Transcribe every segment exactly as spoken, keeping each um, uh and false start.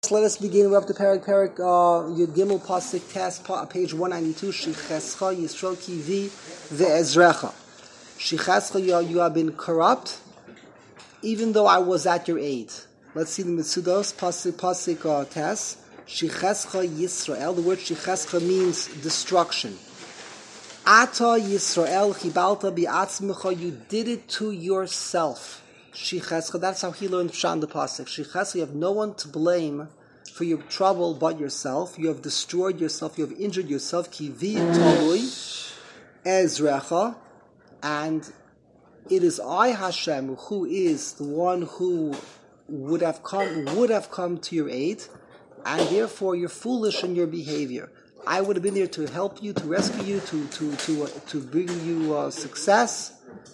let us begin. We're up to Perik Perik uh, Yud Gimel Pasuk Test, page one ninety-two. Shichescha Yisrael Kivi ve'ezrecha. Shichescha, you, you have been corrupt, even though I was at your aid. Let's see the Mitzudos Pasuk Pasuk uh, Test. Shichescha Yisrael. The word Shichescha means destruction. Ata Yisrael Chibalta bi'atzmecha. You did it to yourself. Shichescha, that's how he learned Pshan the Pasuk. Shichescha, you have no one to blame for your trouble but yourself. You have destroyed yourself, you have injured yourself. Kivi tolui ezrecha, and it is I, Hashem, who is the one who would have come would have come to your aid, and therefore you're foolish in your behavior. I would have been there to help you, to rescue you, to to to uh, to bring you uh, success.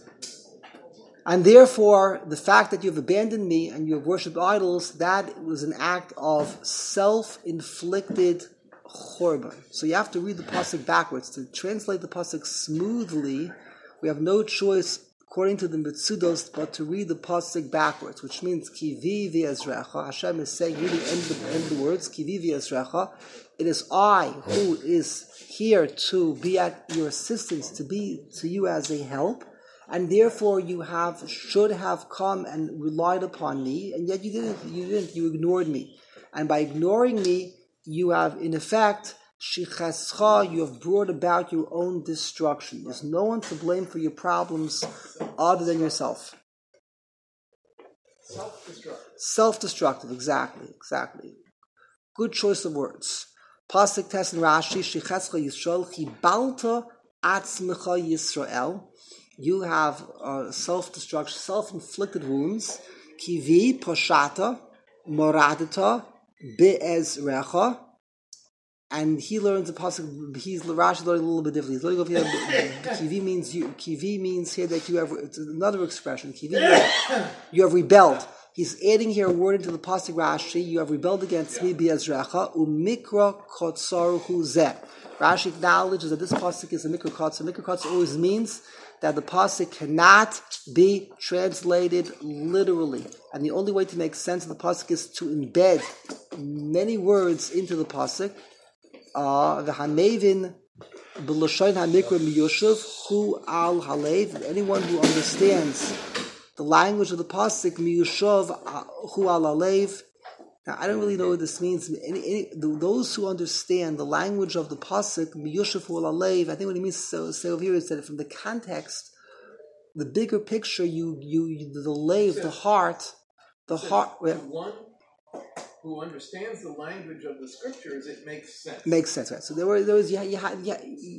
And therefore, the fact that you have abandoned me and you have worshipped idols, that was an act of self-inflicted churban. So you have to read the pasuk backwards. To translate the pasuk smoothly, we have no choice, according to the Mitzudos, but to read the pasuk backwards, which means kivi v'ezrecha. Hashem is saying, reading end the, end the words, kivi v'ezrecha. It is I who is here to be at your assistance, to be to you as a help. And therefore, you have should have come and relied upon me, and yet you didn't. You didn't. You ignored me, and by ignoring me, you have, in effect, shichescha. You have brought about your own destruction. There's no one to blame for your problems other than yourself. Self-destructive. Self-destructive. Exactly. Exactly. Good choice of words. Pasuk Tes and Rashi. Shichescha Yisrael chibalta atzmecha Yisrael. You have uh, self-destruction, self-inflicted wounds. Kivi poshata moradita be'ezrecha. And he learns the pasuk. He's Rashi learning a little bit differently. He's learning over here. Kivi means you. Kivi means here that you have. It's another expression. Kivi means you have rebelled. He's adding here a word into the pasuk Rashi. You have rebelled against me be'ezrecha umikra kotzar hu zeh. Rashi acknowledges that this pasuk is a mikra kotzar. Mikra kotzar always means that the pasuk cannot be translated literally. And the only way to make sense of the pasuk is to embed many words into the pasuk. The hanevin b'lashon hamikra miyoshev hu al halev. Anyone who understands the language of the pasuk miyoshev hu al halev. Now, I don't really know what this means. Any, any, those who understand the language of the pasuk, miyushav hu al halev, I think what he means to say over here is that from the context, the bigger picture, you, you, you the lave, the heart, the so heart. To one who understands the language of the scriptures, it makes sense. Makes sense, right? So there were, there was, yeah, yeah, yeah.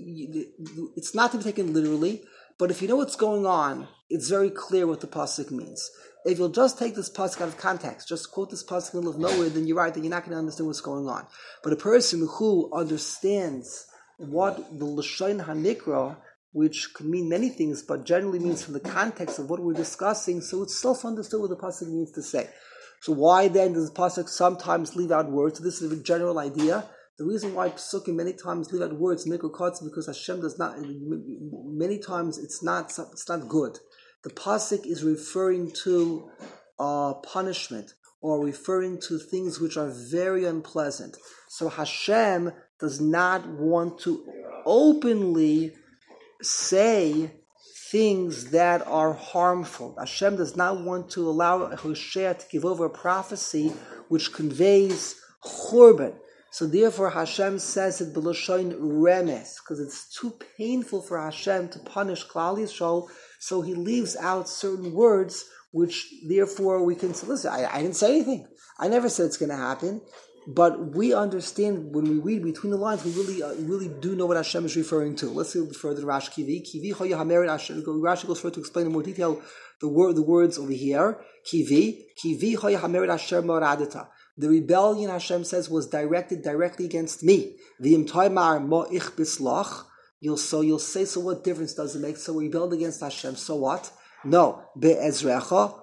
It's not to be taken literally, but if you know what's going on, it's very clear what the pasuk means. If you'll just take this pasuk out of context, just quote this pasuk in the middle of nowhere, then you're right, then you're not going to understand what's going on. But a person who understands what the Lashon HaNikra, which can mean many things, but generally means from the context of what we're discussing, so it's self-understood what the pasuk means to say. So why then does the pasuk sometimes leave out words? So this is a general idea. The reason why Pesukim many times leave out words, Mikra Kotzar, because Hashem does not, many times it's not, it's not good. The pasuk is referring to uh, punishment or referring to things which are very unpleasant. So Hashem does not want to openly say things that are harmful. Hashem does not want to allow Hosea to give over a prophecy which conveys churban. So therefore Hashem says it b'lashon remes, because it's too painful for Hashem to punish Klal Yisrael. So he leaves out certain words, which therefore we can say, listen, I, I didn't say anything. I never said it's going to happen. But we understand when we read between the lines, we really uh, really do know what Hashem is referring to. Let's see further to Rashi Kivi. Kivi Choya Hamerit Hashem. Rashi goes further to explain in more detail the word, the words over here. Kivi. Kivi Choya Hamerit Hashem Moradita. The rebellion, Hashem says, was directed directly against me. V'im Toimar Mo Ich Bislach. You'll so you'll say, so what difference does it make? So we rebelled against Hashem. So what? No. Be'ezrecha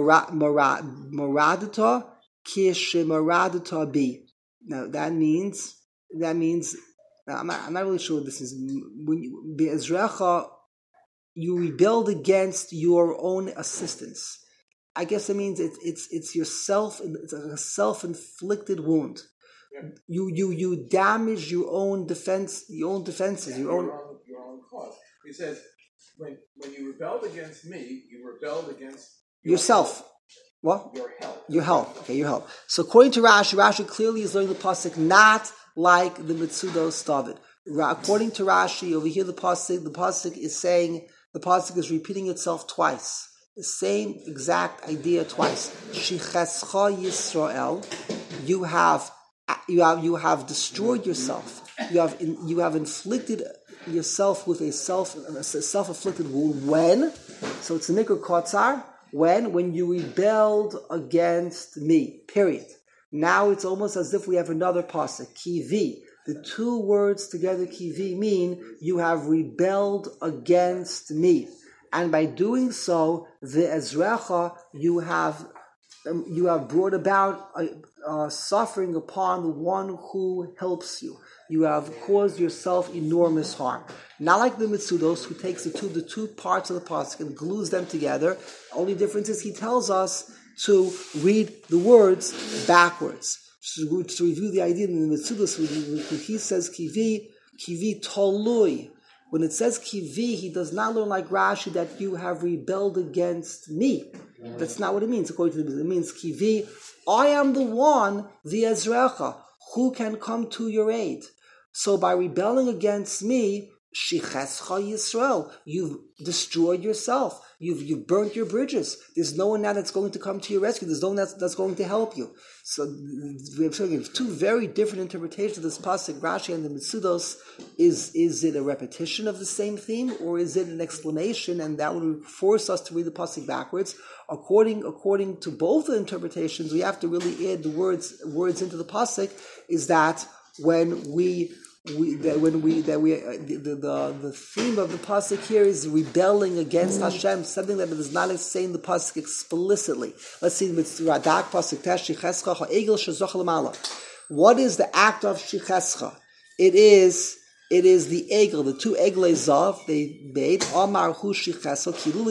Moradita. Kishimaradita bi. Now that means that means now I'm not, I'm not really sure what this is. When you be'ezrecha, you rebelled against your own assistance. I guess it means it's it's it's yourself. It's a self-inflicted wound. Yeah. You you you damage your own defense, your own defenses, your own your own, your own cause. He says, when when you rebelled against me, you rebelled against yourself. Health. What? Your health. Your health. Okay, your health. So according to Rashi, Rashi clearly is learning the pasuk not like the Mitzudos David. According to Rashi, over here the pasuk, the pasuk is saying the pasuk is repeating itself twice. The same exact idea twice. Shichescha Yisrael, you have you have you have destroyed yourself. You have in, you have inflicted yourself with a self a self-afflicted wound. When? So it's a mikra kotzar. When? When you rebelled against me. Period. Now it's almost as if we have another pasuk. Kivi. The two words together, kivi, mean you have rebelled against me. And by doing so, the Ezrecha, you have um, you have brought about a, a suffering upon the one who helps you. You have caused yourself enormous harm. Not like the Mitzudos, who takes the two the two parts of the pasuk and glues them together. Only difference is he tells us to read the words backwards. To, to review the idea in the Mitzudos, when he says kivi, kivi tolui. When it says kivi, he does not learn like Rashi that you have rebelled against me. That's not what it means. According to the it means kivi, I am the one, the Ezrecha, who can come to your aid. So by rebelling against me, Shichescha Yisrael, you've destroyed yourself. You've you've burnt your bridges. There's no one now that's going to come to your rescue. There's no one that's, that's going to help you. So we have two very different interpretations of this pasuk, Rashi and the Mitzudos. Is is it a repetition of the same theme, or is it an explanation? And that would force us to read the pasuk backwards. According according to both the interpretations, we have to really add the words words into the pasuk. Is that when we We, that when we that we uh, the, the the theme of the pasuk here is rebelling against Hashem, something that is not say in the pasuk explicitly. Let's see with Radak pasuk Shichescha ha'egel shezoch lamala. What is the act of Shichescha? It is it is the egel, the two eglei zav they made. Amar hu Shichescha kilul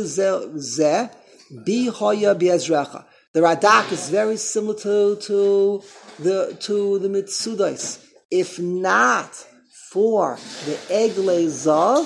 zeh bi hoya bi'ezrecha. The Radak is very similar to to the to the Mitzudos. If not for the Eglei Zav,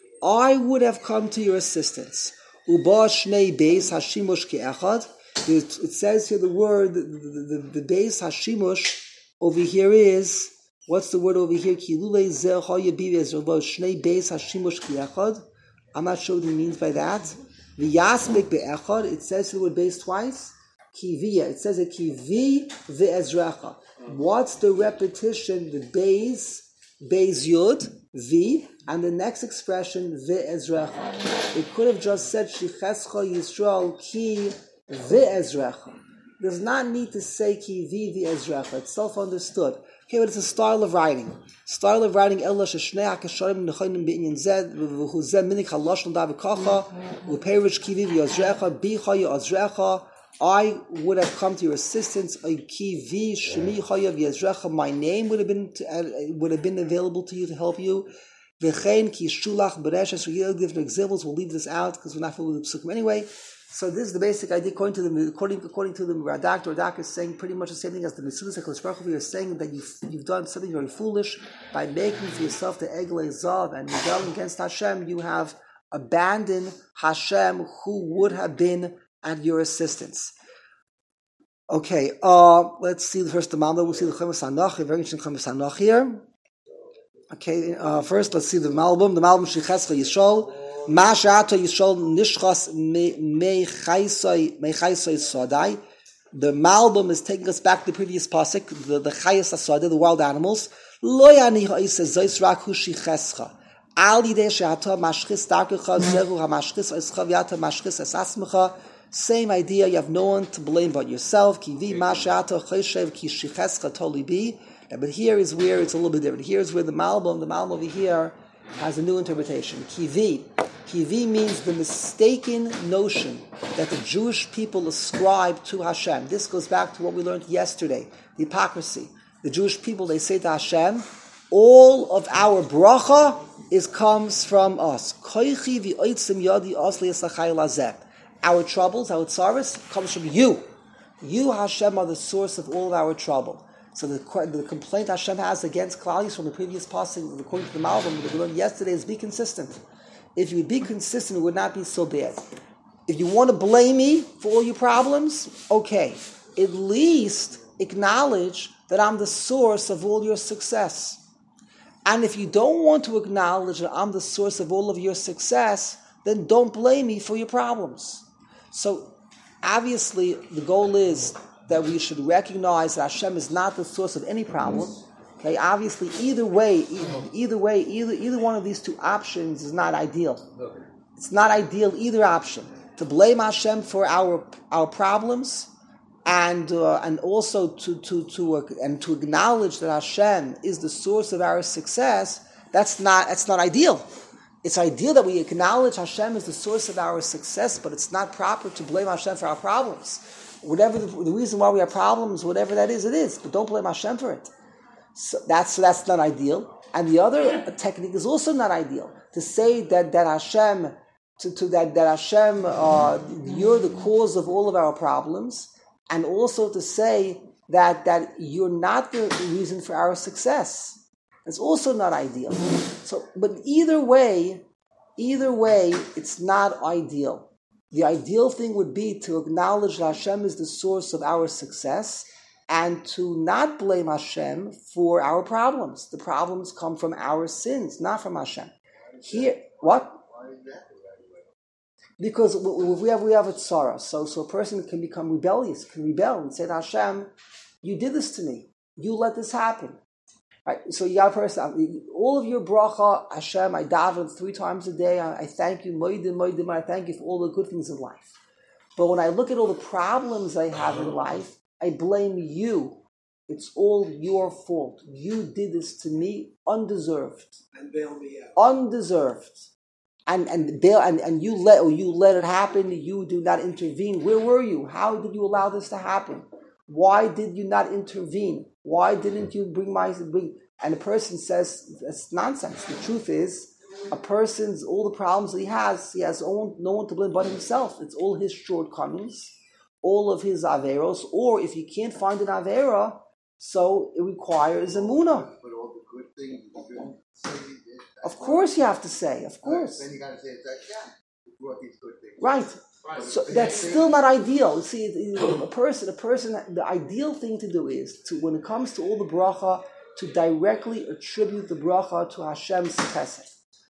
I would have come to your assistance. Uba shnei beis hashimush ke'echad. It says here the word, the, the, the, the beis hashimush over here is, what's the word over here? Kilulei zeh hayabiv ezrova shnei beis hashimush ke'echad. I'm not sure what it means by that. V'yasmik be'echad. It says the word beis twice. Kiviya. It says a kivi ve'ezrecha. What's the repetition? The beis, beis yud, v, and the next expression, ve'ezrecha. It could have just said, Shichescha Yisrael ki ve'ezrecha. Does not need to say ki vi ve'ezrecha. It's self-understood. Okay, but it's a style of writing. Style of writing, Ella sheshnei hakasharim nechonim be'inyan zed, v'hu zed minik halosh l'da v'kacha, v'perish ki vi ve'ezrecha, bicha ye'ezrecha. I would have come to your assistance. My name would have been to, uh, would have been available to you to help you. Different examples. We'll leave this out because we're not familiar with the psukim anyway. So this is the basic idea. According to the according according to the Radak, the Radak is saying pretty much the same thing as the Mitzudos HaKadosh Baruch Hu. You're saying that you've you've done something very foolish by making for yourself the Eglei Zav and rebelling against Hashem. You have abandoned Hashem, who would have been at your assistance. Okay, uh, let's see the first the Malbim. We'll see the Chemes Hanach, a very interesting Chemes Hanach here. Okay, uh, first let's see the Malbim. The Malbim Shichescha Yishol. Ma she'ata Yishol nishchas me chaysoi me chaysoi sodai. The Malbim is taking us back to the previous pasuk, the the chayas asodai, the wild animals. Lo yani ha'iseh zois rak hu shichescha. Al yidei she'ata mashchis darkecha zehu ha'mashchis escha v'yata mashchis es asmecha. Same idea, you have no one to blame but yourself. But here is where it's a little bit different. Here's where the Malbim, the Malbim over here, has a new interpretation. Kivi. Kivi means the mistaken notion that the Jewish people ascribe to Hashem. This goes back to what we learned yesterday, the hypocrisy. The Jewish people, they say to Hashem, all of our bracha is comes from us. Our troubles, our tsaras, comes from you. You, Hashem, are the source of all of our trouble. So the, the complaint Hashem has against Klal Yisrael from the previous passing, according to the Malbim, that we learned yesterday, is be consistent. If you would be consistent, it would not be so bad. If you want to blame me for all your problems, okay. At least acknowledge that I'm the source of all your success. And if you don't want to acknowledge that I'm the source of all of your success, then don't blame me for your problems. So obviously the goal is that we should recognize that Hashem is not the source of any problem. Okay, obviously either way, either, either way, either either one of these two options is not ideal. It's not ideal either option. To blame Hashem for our our problems, and uh, and also to to to uh, and to acknowledge that Hashem is the source of our success. That's not that's not ideal. It's ideal that we acknowledge Hashem is the source of our success, but it's not proper to blame Hashem for our problems. Whatever the, the reason why we have problems, whatever that is, it is. But don't blame Hashem for it. So that's so that's not ideal. And the other technique is also not ideal. To say that that Hashem. To, to that, that Hashem, uh, you're the cause of all of our problems, and also to say that, that you're not the reason for our success. It's also not ideal. So, but either way, either way, it's not ideal. The ideal thing would be to acknowledge that Hashem is the source of our success, and to not blame Hashem for our problems. The problems come from our sins, not from Hashem. Here, what? Because we have we have a tzara, so so a person can become rebellious, can rebel and say to Hashem, "You did this to me. You let this happen." Right? So you got a person, all of your bracha, Hashem, I daven three times a day. I, I thank you, moedim, moedim, I thank you for all the good things in life. But when I look at all the problems I have in life, I blame you. It's all your fault. You did this to me, undeserved, and bail me out. Undeserved. And and bail and, and you let or you let it happen, you do not intervene. Where were you? How did you allow this to happen? Why did you not intervene? Why didn't you bring my bring and the person says that's nonsense. The truth is a person's all the problems that he has, he has no one to blame but himself. It's all his shortcomings, all of his averos, or if you can't find an avera, so it requires a munah. But all the good things you didn't say you did. Of course you have to say, of course. Then you got to say it's like, yeah, you brought these good things. Right. Right. So that's still not ideal. See, a person, a person, the ideal thing to do is to, when it comes to all the bracha, to directly attribute the bracha to Hashem's chesed.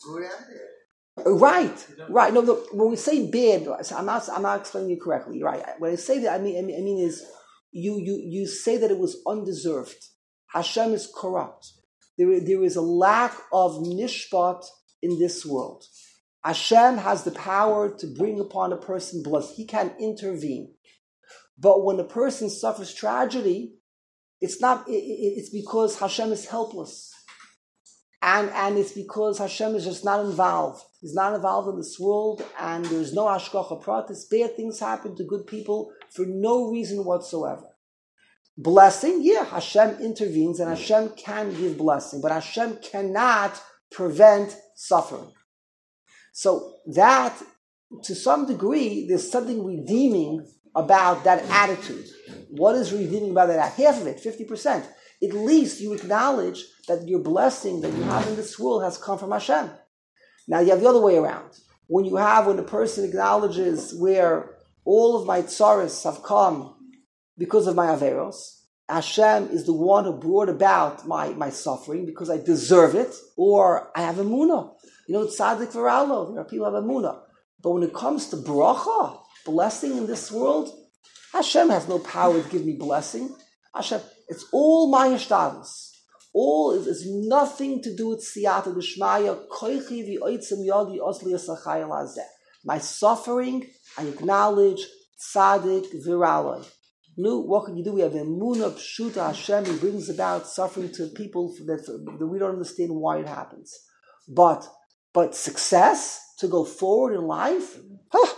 Right, right. No, look, when we say bad, I'm not, I'm not explaining you correctly. Right. When I say that, I mean, I mean, I mean is you, you, you say that it was undeserved. Hashem is corrupt. There, there is a lack of mishpat in this world. Hashem has the power to bring upon a person blood. He can intervene. But when a person suffers tragedy, it's not. It, it's because Hashem is helpless, and and it's because Hashem is just not involved. He's not involved in this world, and there's no hashgacha pratis. Bad things happen to good people for no reason whatsoever. Blessing, yeah, Hashem intervenes and Hashem can give blessing, but Hashem cannot prevent suffering. So that, to some degree, there's something redeeming about that attitude. What is redeeming about that? Half of it, fifty percent. At least you acknowledge that your blessing that you have in this world has come from Hashem. Now you have the other way around. When you have, when the person acknowledges where all of my tsaras have come because of my averos, Hashem is the one who brought about my, my suffering because I deserve it, or I have emunah. You know, it's tzaddik v'ralo. There are people who have emunah. But when it comes to bracha, blessing in this world, Hashem has no power to give me blessing. Hashem, it's all my hishtadlus. All is, is nothing to do with siyata d'shmaya. Koichi v'oitzim yadi osli yisachayil hazeh. My suffering, I acknowledge tzaddik v'ralo. No, what can you do? We have emunah pshuta Hashem. He brings about suffering to people that, that we don't understand why it happens. But but success to go forward in life. Huh.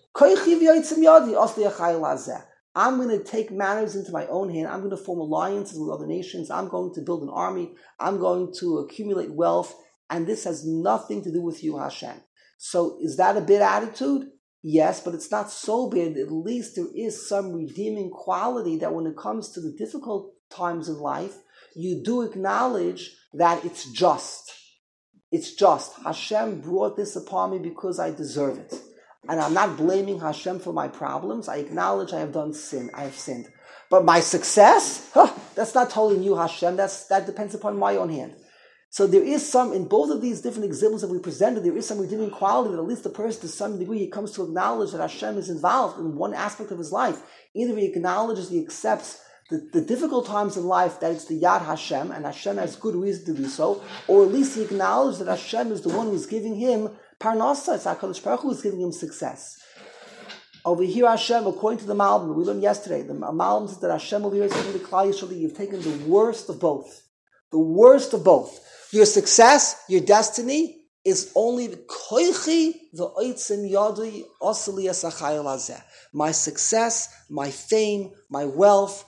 I'm going to take matters into my own hand. I'm going to form alliances with other nations. I'm going to build an army. I'm going to accumulate wealth. And this has nothing to do with you, Hashem. So is that a bad attitude? Yes, but it's not so bad. At least there is some redeeming quality that when it comes to the difficult times in life, you do acknowledge that it's just. It's just. Hashem brought this upon me because I deserve it. And I'm not blaming Hashem for my problems. I acknowledge I have done sin. I have sinned. But my success, huh, that's not totally new, Hashem. That's, that depends upon my own hand. So there is some, in both of these different examples that we presented, there is some redeeming quality that at least the person, to some degree, he comes to acknowledge that Hashem is involved in one aspect of his life. Either he acknowledges, he accepts the, the difficult times in life, that it's the Yad Hashem, and Hashem has good reason to do so, or at least he acknowledges that Hashem is the one who's giving him Parnasa, it's HaKadosh Baruch Hu who's giving him success. Over here, Hashem, according to the Malbim, we learned yesterday, the Malbim says that Hashem over here is saying to Klal Yisrael, you've taken the worst of both. The worst of both. Your success, your destiny, is only koichi v'oitzim yadui osli asachayil hazeh. My success, my fame, my wealth,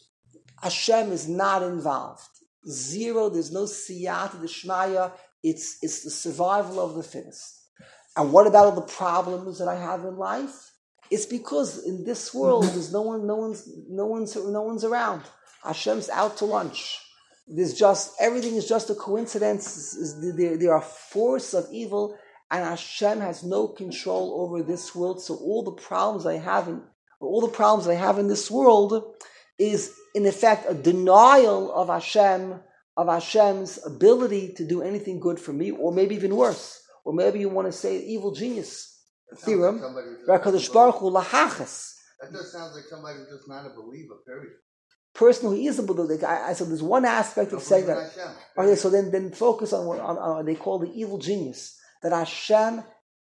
Hashem is not involved. Zero, there's no siyata d'shmaya. It's, it's the survival of the fittest. And what about all the problems that I have in life? It's because in this world, there's no one, no one's, no one's, no one's around. Hashem's out to lunch. There's just, everything is just a coincidence. There, there are forces of evil, and Hashem has no control over this world. So all the problems I have in, all the problems I have in this world is, in effect, a denial of Hashem, of Hashem's ability to do anything good for me, or maybe even worse. Or maybe you want to say evil genius theorem. HaKadosh Baruch Hu lahachas. That just sounds like somebody who's just not a believer, period. Person who is a believer. I, I said there's one aspect of saying that. Okay, so then, then focus on what on, on, they call the evil genius. That Hashem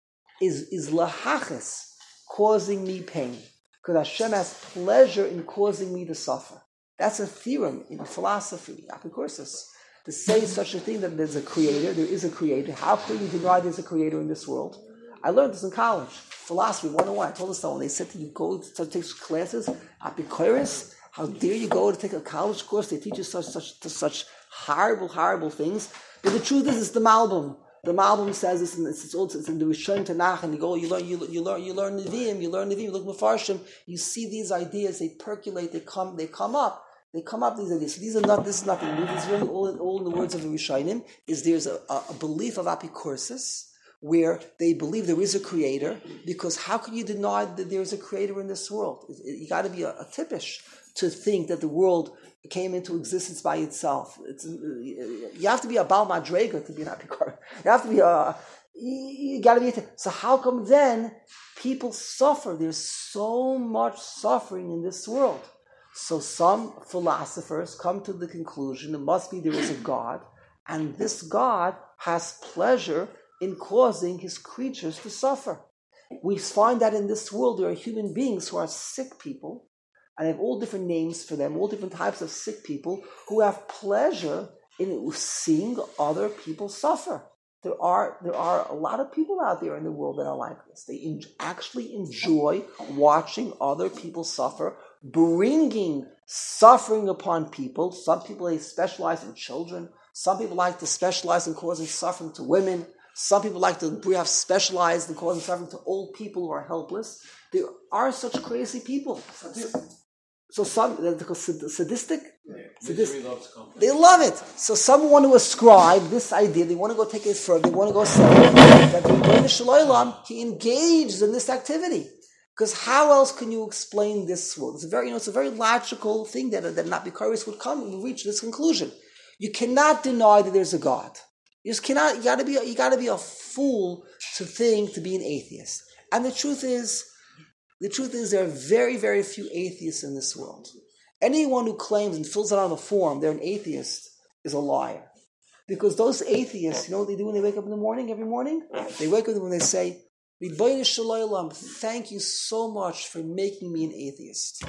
is is lahachas, causing me pain, because Hashem has pleasure in causing me to suffer. That's a theorem in philosophy, apicursus. To say such a thing that there's a creator, there is a creator. How can you deny there's a creator in this world? I learned this in college, philosophy one oh one. I told us so when they said to you go to take classes, apicurus. How dare you go to take a college course? They teach you such such such horrible, horrible things. But the truth is, it's the Malbim. The Malbim says this, and it's, it's, it's in the Rishon Tanakh, and you go, you learn, you, you learn, you learn Nevi'im, you learn Nevi'im, you look Mefarshim. You see these ideas, they percolate, they come, they come up, they come up. These ideas. So these are not. This is nothing new. This is really all, all in the words of the Rishonim. Is there's a, a, a belief of apicursus, where they believe there is a creator, because how can you deny that there is a creator in this world? It, it, you got to be a, a tippish to think that the world came into existence by itself. It's, you have to be a Baal Madrega to be an apicurus. You have to be a, you, you got to be a, so how come then people suffer? There's so much suffering in this world. So some philosophers come to the conclusion it must be there is a God, and this God has pleasure in causing his creatures to suffer. We find that in this world there are human beings who are sick people, and I have all different names for them, all different types of sick people who have pleasure in seeing other people suffer. There are there are a lot of people out there in the world that are like this. They in, actually enjoy watching other people suffer, bringing suffering upon people. Some people, they specialize in children. Some people like to specialize in causing suffering to women. Some people like to have specialized in causing suffering to old people who are helpless. There are such crazy people. So some, they're sadistic, Yeah. sadistic. Loves company. They love it. So some want to ascribe this idea. They want to go take it further. They want to go say that the Rebbeinu Shalom, he engages in this activity. Because how else can you explain this world? It's a very, you know, it's a very logical thing that that not Bikaris would come and reach this conclusion. You cannot deny that there's a God. You just cannot. You got to be. You got to be a fool to think to be an atheist. And the truth is. The truth is there are very, very few atheists in this world. Anyone who claims and fills out on a form they're an atheist is a liar. Because those atheists, you know what they do when they wake up in the morning, every morning? They wake up when they say, Rebbeinu Shalom, thank you so much for making me an atheist.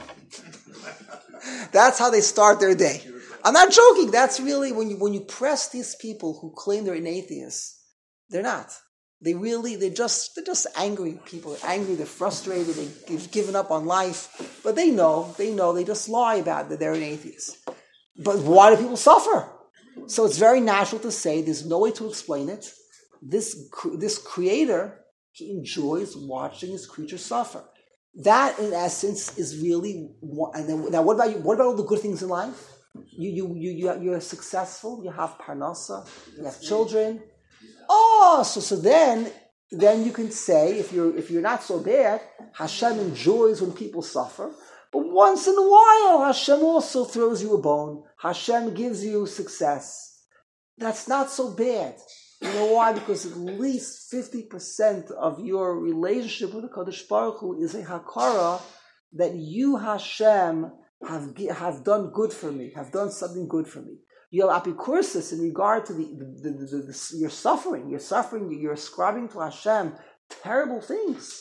That's how they start their day. I'm not joking. That's really, when you when you press these people who claim they're an atheist, they're not. They really, they're just, they're just angry people. They're angry, they're frustrated, they've given up on life. But they know, they know, they just lie about that they're an atheist. But why do people suffer? So it's very natural to say there's no way to explain it. This, this creator He enjoys watching his creatures suffer. That, in essence, is really. And then, now, what about you? What about all the good things in life? You, you, you, you, you're successful. You have parnasa. You have children. Oh, so so then, then you can say, if you're if you're not so bad, Hashem enjoys when people suffer. But once in a while, Hashem also throws you a bone. Hashem gives you success. That's not so bad. You know why? Because at least fifty percent of your relationship with the Kadosh Baruch Hu is a hakara that you, Hashem, have have done good for me, have done something good for me. You have apikursis in regard to the, the, the, the, the your suffering. You're suffering, you're ascribing to Hashem terrible things.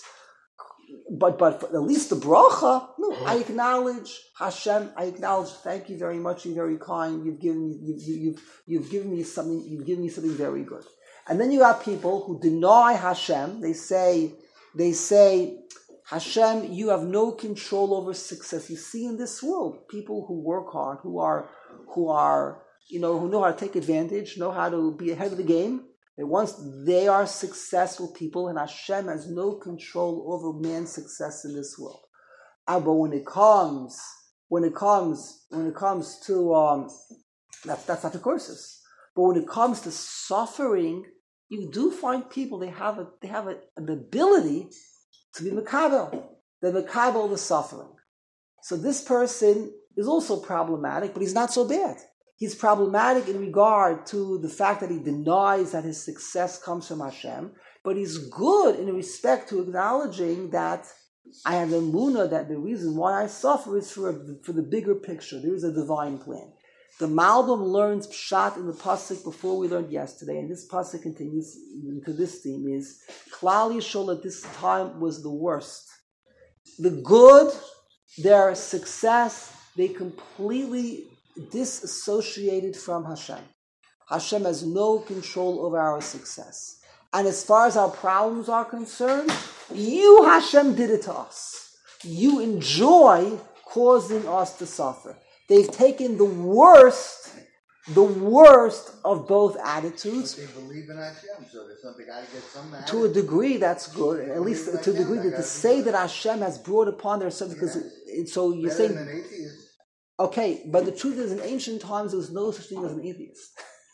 But but at least the bracha, no, I acknowledge Hashem. I acknowledge. Thank you very much. You're very kind. You've given me. You've you, you've you've given me something. You've given me something very good. And then you have people who deny Hashem. They say they say Hashem, you have no control over success. You see in this world people who work hard, who are who are you know who know how to take advantage, know how to be ahead of the game. That once they are successful people, and Hashem has no control over man's success in this world. Uh, but when it comes, when it comes, when it comes to um, that's that's not the courses. But when it comes to suffering, you do find people they have a they have a, an ability to be makabel. They makabel the suffering. So this person is also problematic, but he's not so bad. He's problematic in regard to the fact that he denies that his success comes from Hashem, but he's good in respect to acknowledging that I have the emunah that the reason why I suffer is for, a, for the bigger picture. There is a divine plan. The Malbim learns Pshat in the Pasuk before we learned yesterday, and this Pasuk continues into this theme, is Klal Yisrael at this time was the worst. The good, their success, they completely disassociated from Hashem. Hashem has no control over our success. And as far as our problems are concerned, you, Hashem, did it to us. You enjoy causing us to suffer. They've taken the worst, the worst of both attitudes. But they believe in Hashem, so there's something got to get some attitude. To a degree, that's good. At least to a degree, that to say that Hashem has brought upon their son, because it, so you're saying. Better than an atheist. Okay, but the truth is, in ancient times, there was no such thing as an atheist.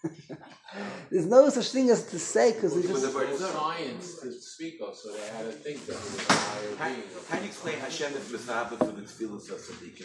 There's no such thing as to say, because well, it's just... there was no science to speak of, so they had to think that it was a higher how, being. how do you explain Hashem is Mesabah for the tefillas of Sadiqim?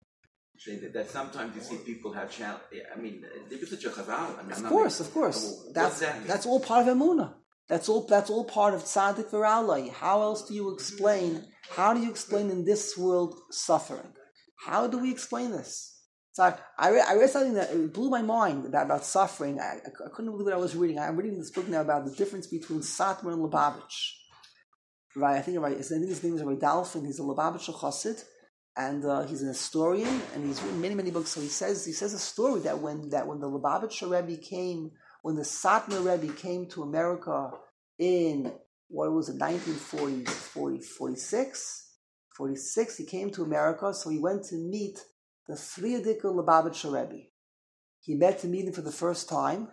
Saying that, that sometimes you see people have channel. I mean, there is such a chazal. I mean, of course, of course. Well, that's that that's all part of Emunah. That's all. That's all part of Tzaddik V'Ralai. How else do you explain? How do you explain in this world suffering? How do we explain this? So I read, I read something that blew my mind about, about suffering. I, I couldn't believe what I was reading. I'm reading this book now about the difference between Satmar and Lubavitch. Right? I think right. I think his name is Rabbi Dalfin. He's a Lubavitcher Chassid, and uh, he's an historian, and he's written many, many books. So he says he says a story that when that when the Lubavitcher Rebbe came, when the Satmar Rebbe came to America in what was it, nineteen forty, forty, forty-six, forty-six, he came to America. So he went to meet the Frierdiker Lubavitcher Rebbe. He met to meet him for the first time,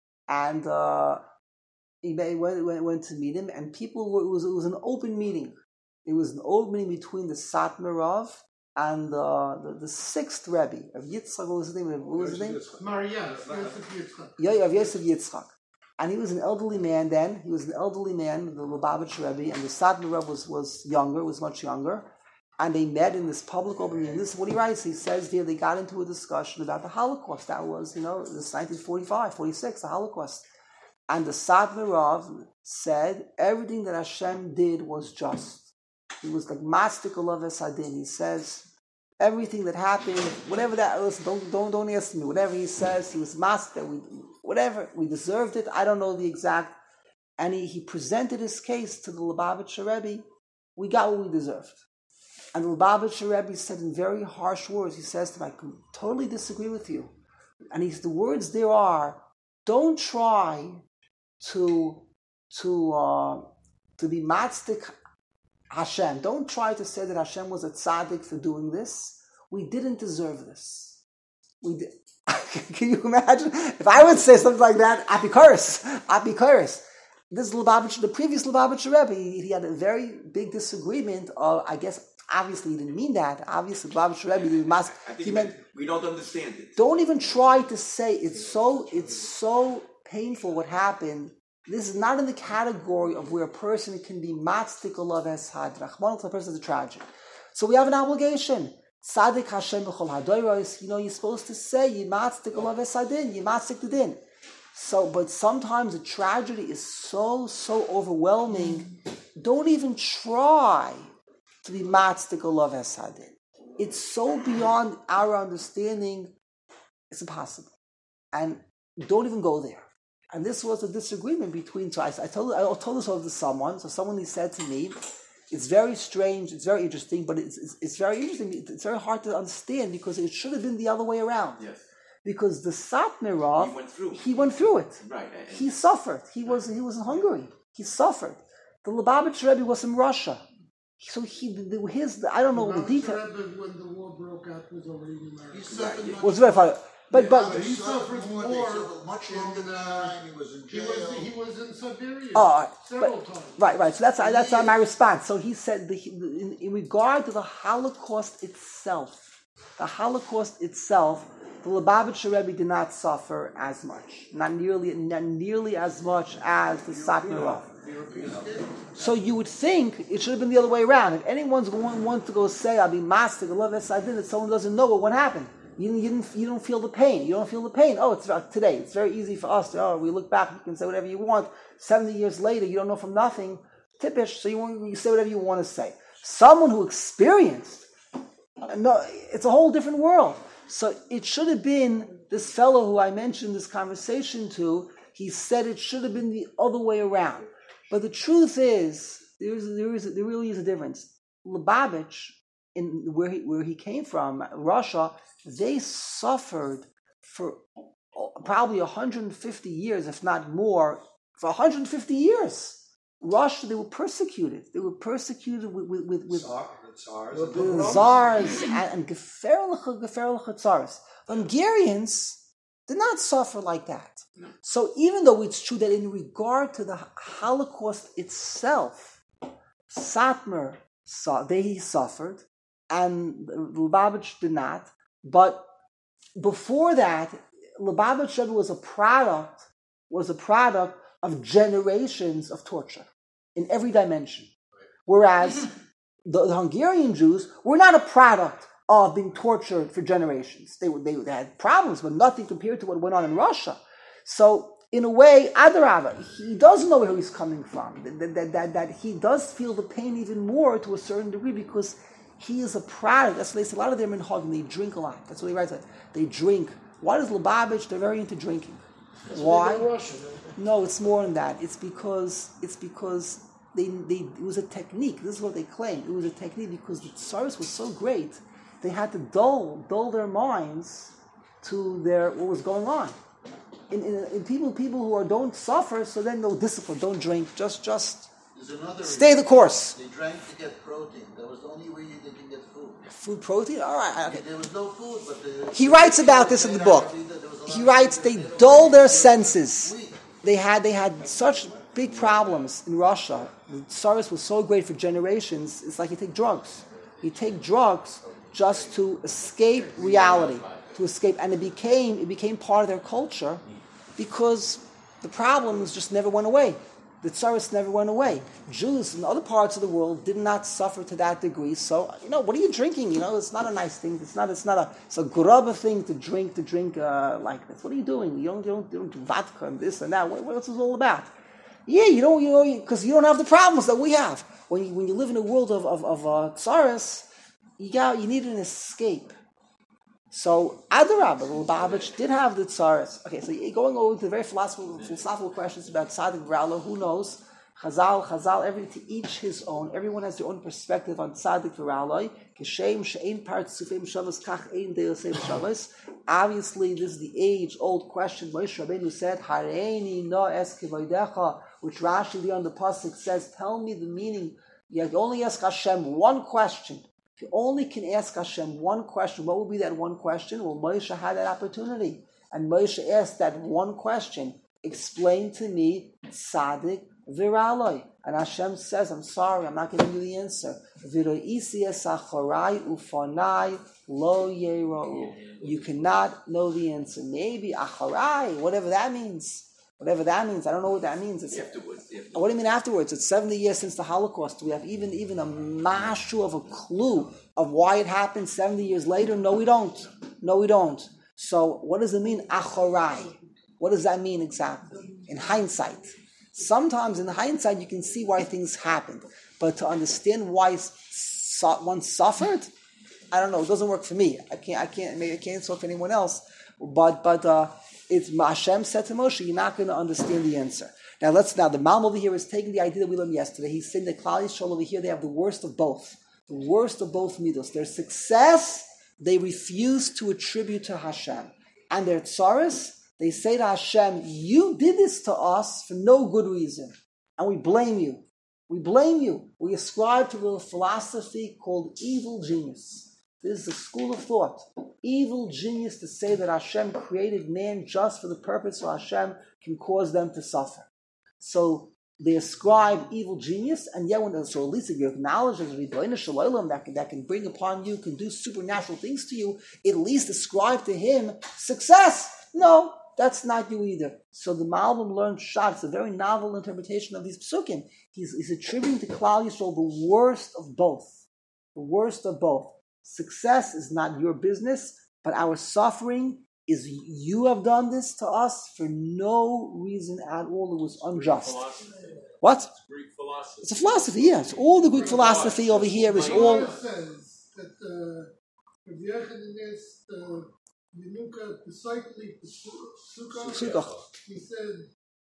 and uh, he went, went, went to meet him, and people were, it was it was an open meeting. It was an open meeting between the Satmar Rav and uh, the, the sixth Rebbe of Yitzchak. What was his name? What was his name? Mariah, Yosef Yitzchak. Yeah, of Yosef Yitzchak. And he was an elderly man then. He was an elderly man, the Lubavitcher Rebbe, and the Satmar Rav was, was younger, was much younger. And they met in this public open meeting. This is what he writes. He says here they got into a discussion about the Holocaust. That was, you know, this nineteen forty-five, forty-six, the Holocaust. And the Satmar Rav said everything that Hashem did was just. He was like mastik olav esadin. He says everything that happened, whatever that was, don't don't don't ask me. Whatever he says, he was mastik. That we whatever we deserved it. I don't know the exact. And he, he presented his case to the Lubavitcher Rebbe. We got what we deserved. And the Lubavitcher Rebbe said in very harsh words, he says to him, I totally disagree with you. And he's, the words there are, don't try to, to, uh, to be matzdik Hashem. Don't try to say that Hashem was a tzaddik for doing this. We didn't deserve this. We did. Can you imagine? If I would say something like that, apikoros, apikoros. This Lubavitch, the previous Lubavitcher Rebbe, he, he had a very big disagreement. Of, I guess, obviously, he didn't mean that. Obviously, Lubavitcher Rebbe, he, must, I think he meant we don't understand it. Don't even try to say it's so. It's so painful what happened. This is not in the category of where a person can be matzdik olav eshad. Rachman, a person is a tragic. So we have an obligation. Sadik Hashem b'chol hadoros. You know, you're supposed to say yimatzdik olav esadin, yimatzdik the din. So, but sometimes the tragedy is so, so overwhelming. Don't even try to be matzdik olav esadin. It's so beyond our understanding, it's impossible. And don't even go there. And this was a disagreement between, so I, I, told, I told this over to someone, so someone he said to me, it's very strange, it's very interesting, but it's, it's, it's very interesting, it's very hard to understand because it should have been the other way around. Yes. Because the Satmarov, he went through, he went through it. Right. He suffered. He was he was in Hungary. He suffered. The Lubavitch Rebbe was in Russia. So he, his, I don't know the details. When the war broke out, was already married. He suffered much Was very funny. But, but, he suffered more. more. They suffered much longer in, uh, time. He was in He jail. was, he was in Siberia oh, several but, times. right, right. So that's that's my response. So he said, the, in, in regard to the Holocaust itself, the Holocaust itself, the Lubavitcher Rebbe did not suffer as much, not nearly, not nearly as much as the Satmarov. So you would think it should have been the other way around. If anyone's going want to go say, "I'll be master, love esadin," that someone doesn't know what, what happened. You, you didn't. You don't feel the pain. You don't feel the pain. Oh, it's about today. It's very easy for us to. Oh, we look back. You can say whatever you want. Seventy years later, you don't know from nothing. Typish. So you want you say whatever you want to say. Someone who experienced, no, it's a whole different world. So it should have been this fellow who I mentioned this conversation to. He said it should have been the other way around. But the truth is, there is there is there really is a difference. Lubavitch, in where he where he came from, Russia, they suffered for probably one hundred fifty years, if not more, for one hundred fifty years. Russia, they were persecuted. They were persecuted with with with, with Tsar, the Tsars, the, the Tsars and, and geferliche geferliche Tsars. Hungarians did not suffer like that. No. So even though it's true that in regard to the Holocaust itself, Satmar saw they suffered, and Lubavitch did not. But before that, Lubavitch Rebbe was a product was a product of generations of torture in every dimension, whereas the, the Hungarian Jews were not a product of being tortured for generations. They were they, they had problems, but nothing compared to what went on in Russia. So, in a way, Adarabah, he does know where he's coming from. That, that, that, that he does feel the pain even more to a certain degree because he is a product. That's what they say. A lot of them in Hagen, they drink a lot. That's what he writes. They drink. Why does Lubavitch? They're very into drinking. That's Why? Russia, No, it's more than that. It's because it's because they they it was a technique. This is what they claim. It was a technique because the Tsars was so great. They had to dull dull their minds to their what was going on. In, in, in people people who are don't suffer, so then they'll discipline, don't drink, just just stay the course. They drank to get protein. That was the only way you can get food. Food protein? All right. Okay. There was no food, but the, he writes about this in the book. He writes they dull their senses. They had they had such big problems in Russia. The Tsars was so great for generations. It's like you take drugs. You take drugs just to escape reality, to escape, and it became it became part of their culture because the problems just never went away. The Tsars never went away. Jews in other parts of the world did not suffer to that degree. So, you know, what are you drinking? You know, it's not a nice thing. It's not. It's not a. It's a grubber thing to drink. To drink uh, like this. What are you doing? You don't. You don't, you don't do vodka and this and that. What, what's this all about? Yeah, you don't. You know, because you don't have the problems that we have. When you when you live in a world of of, of uh, Tsars, you got you need an escape. So Adarabah, Lubavitch did have the Tsars. Okay, so going over to very philosophical, philosophical questions about Tzaddik V'Ra'lo, who knows? Chazal, Chazal, every to each his own. Everyone has their own perspective on Tzaddik V'Ra'lo. Kishem she'ein partzufim shavas kach ein deosei shavas. Obviously, this is the age-old question. Moshe Rabbeinu said, "Hareini no es kivodecha," which Rashi on the pasuk says, "Tell me the meaning." You only ask Hashem one question. If you only can ask Hashem one question, what will be that one question? Well, Moshe had that opportunity. And Moshe asked that one question. Explain to me Tzaddik Viraloi. And Hashem says, I'm sorry, I'm not giving you the answer. You cannot know the answer. Maybe acharai, whatever that means. Whatever that means. I don't know what that means. It's, afterwards, afterwards. What do you mean afterwards? It's seventy years since the Holocaust. Do we have even, even a mashu of a clue of why it happened seventy years later? No, we don't. No, we don't. So what does it mean, acharai? What does that mean exactly? In hindsight. Sometimes in hindsight you can see why things happened. But to understand why one suffered, I don't know, it doesn't work for me. I can't I can't maybe I can't talk for anyone else. But but uh, it's Hashem said to Moshe, you're not going to understand the answer. Now let's now the Malm over here is taking the idea that we learned yesterday. He's saying that Klal Yisrael over here, they have the worst of both. The worst of both midos. Their success, they refuse to attribute to Hashem. And their tsaris, they say to Hashem, you did this to us for no good reason. And we blame you. We blame you. We ascribe to a philosophy called evil genius. This is a school of thought. Evil genius to say that Hashem created man just for the purpose so Hashem can cause them to suffer. So they ascribe evil genius, and yet when so at least if you acknowledge there's a Rebbeinu Shalom that can, that can bring upon you, can do supernatural things to you, at least ascribe to him success. No, that's not you either. So the Malbim learned Shad. It's a very novel interpretation of these psukim. He's, he's attributing to Klal Yisrael the worst of both. The worst of both. Success is not your business, but our suffering is you have done this to us for no reason at all. It was unjust. What? Greek philosophy. It's a philosophy, yes. Yeah. All the Greek, Greek philosophy over here is all... It says that uh, he said,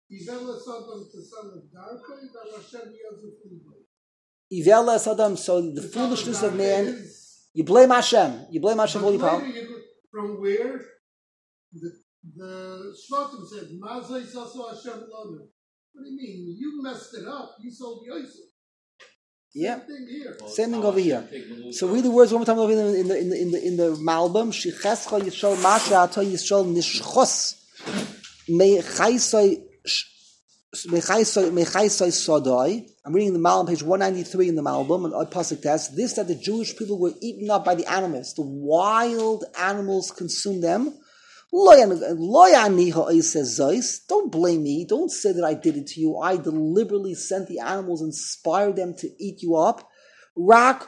Ivela Saddam, so the foolishness of man, you blame Hashem. You blame Hashem for all your power. From where? The, the Shvatim said, Mazai Saso Hashem Lanu. What do you mean? You messed it up. You sold Yosef. Yeah. Same thing here. Well, Same thing over here. So read the words one more time over in the in the in the in the, in the Malbim. Shichescha Yisrael Masha Ato Yisrael Nishchos Mechaisoi Mechaisoi Sodoi. I'm reading the Malbim, page one ninety-three in the Malbim, and Pasuk test. This that the Jewish people were eaten up by the animals. The wild animals consumed them. Don't blame me. Don't say that I did it to you. I deliberately sent the animals, inspired them to eat you up. Rak,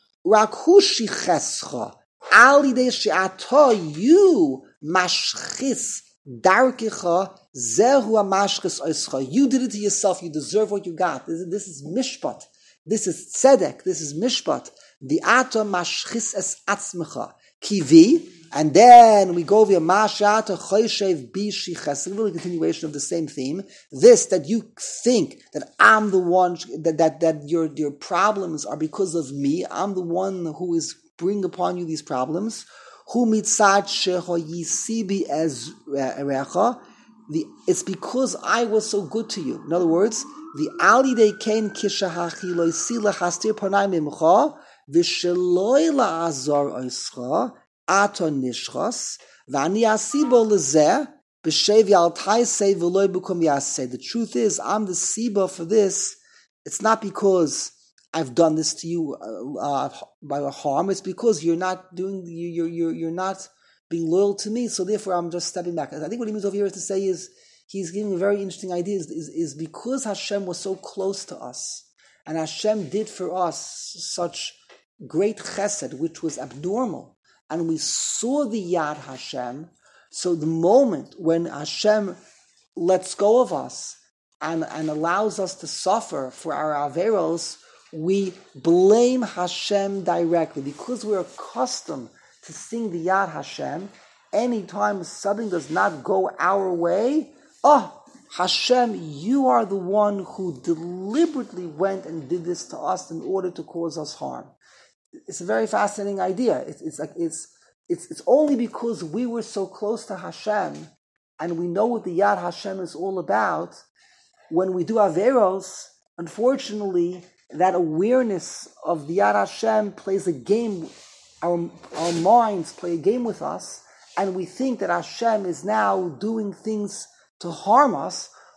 rakhushi chescha. Ali de she'ata you mashchis darkicha zehu amashchis oischa. You did it to yourself. You deserve what you got. This is, this is mishpat. This is tzedek. This is mishpat. The ata mashchis es atzmecha kivi. And then we go via Mashata Choyshev Bishichas, really continuation of the same theme. This, that you think that I'm the one, that, that, that your, your problems are because of me. I'm the one who is bringing upon you these problems. Who mitzad sheho yisibi ez recha. It's because I was so good to you. In other words, the alidei ken kishahachi lo yisila hastir panay mimcha v'sheloi la'azor oischa Aton nishchos, v'ani asibo lezeh, b'shev yaltai say v'loy bukum yaseh. The truth is, I'm the siba for this. It's not because I've done this to you uh, by harm. It's because you're not doing, you're you're you're not being loyal to me. So therefore, I'm just stepping back. I think what he means over here is to say is he's giving a very interesting idea. Is, is, is because Hashem was so close to us, and Hashem did for us such great chesed, which was abnormal. And we saw the Yad Hashem, so the moment when Hashem lets go of us and, and allows us to suffer for our Averos, we blame Hashem directly. Because we're accustomed to seeing the Yad Hashem, anytime something does not go our way, oh, Hashem, you are the one who deliberately went and did this to us in order to cause us harm. It's a very fascinating idea. It's, it's like it's it's it's only because we were so close to Hashem and we know what the Yad Hashem is all about. When we do Averos, unfortunately, that awareness of the Yad Hashem plays a game. Our our minds play a game with us, and we think that Hashem is now doing things to harm us.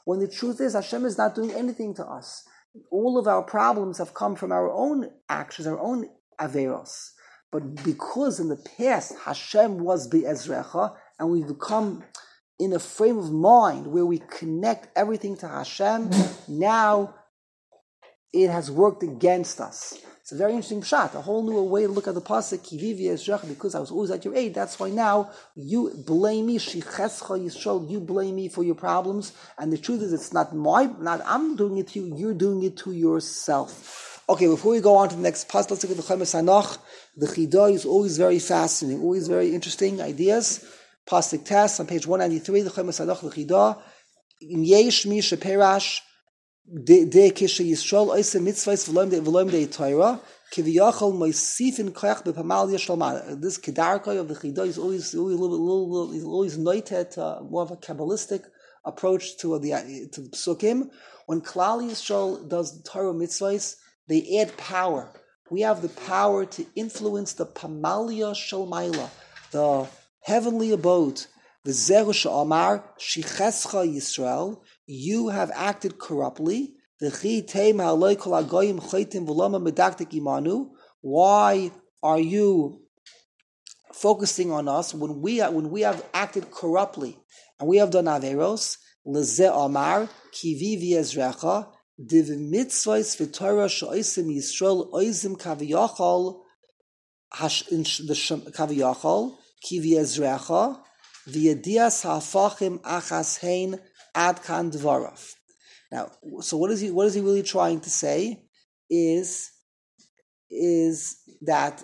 when the truth is Hashem is not doing anything to us. All of our problems have come from our own actions, our own averos. But because in the past Hashem was be'ezrecha, and we've become in a frame of mind where we connect everything to Hashem, now it has worked against us. It's a very interesting shot, a whole new way to look at the pasuk, Kivi v'ezrecha, because I was always at your aid. That's why now you blame me, Shichescha Yisrael, you blame me for your problems. And the truth is, it's not my, not I'm doing it to you, you're doing it to yourself. Okay, before we go on to the next pasuk, let's look at the Chemes Hanach. The Chidah is always very fascinating, always very interesting ideas. Pasuk Tes on page one ninety-three, the Chemes Hanach, the Chidah. In Yesh Mi Sheperash, De Kisha Yisrael Oise Mitzvahs V'loim De V'loim De Torah Kiviyachol Moisifin Koyach B'Pamalia Shalman. This Kedarkoi of the Chidah is always always a little, little, little he's always noited uh, more of a kabbalistic approach to the to the Psukim. When Klal Yisrael does Torah mitzvahs, they add power. We have the power to influence the Pamalia Shalmaila, the heavenly abode. The Zerush Amar Shichescha Yisrael. You have acted corruptly. Why are you focusing on us when we are, when we have acted corruptly and we have done averos? Leze Amar Kivi v'ezrecha div mitzvahs v'torah she'osim Yisrael oisim kaviyachol hash in the kaviyachol Kivi v'ezrecha v'yedias ha'afachim achas hein. Adkan Dvarav. Now, so what is he? What is he really trying to say? Is is that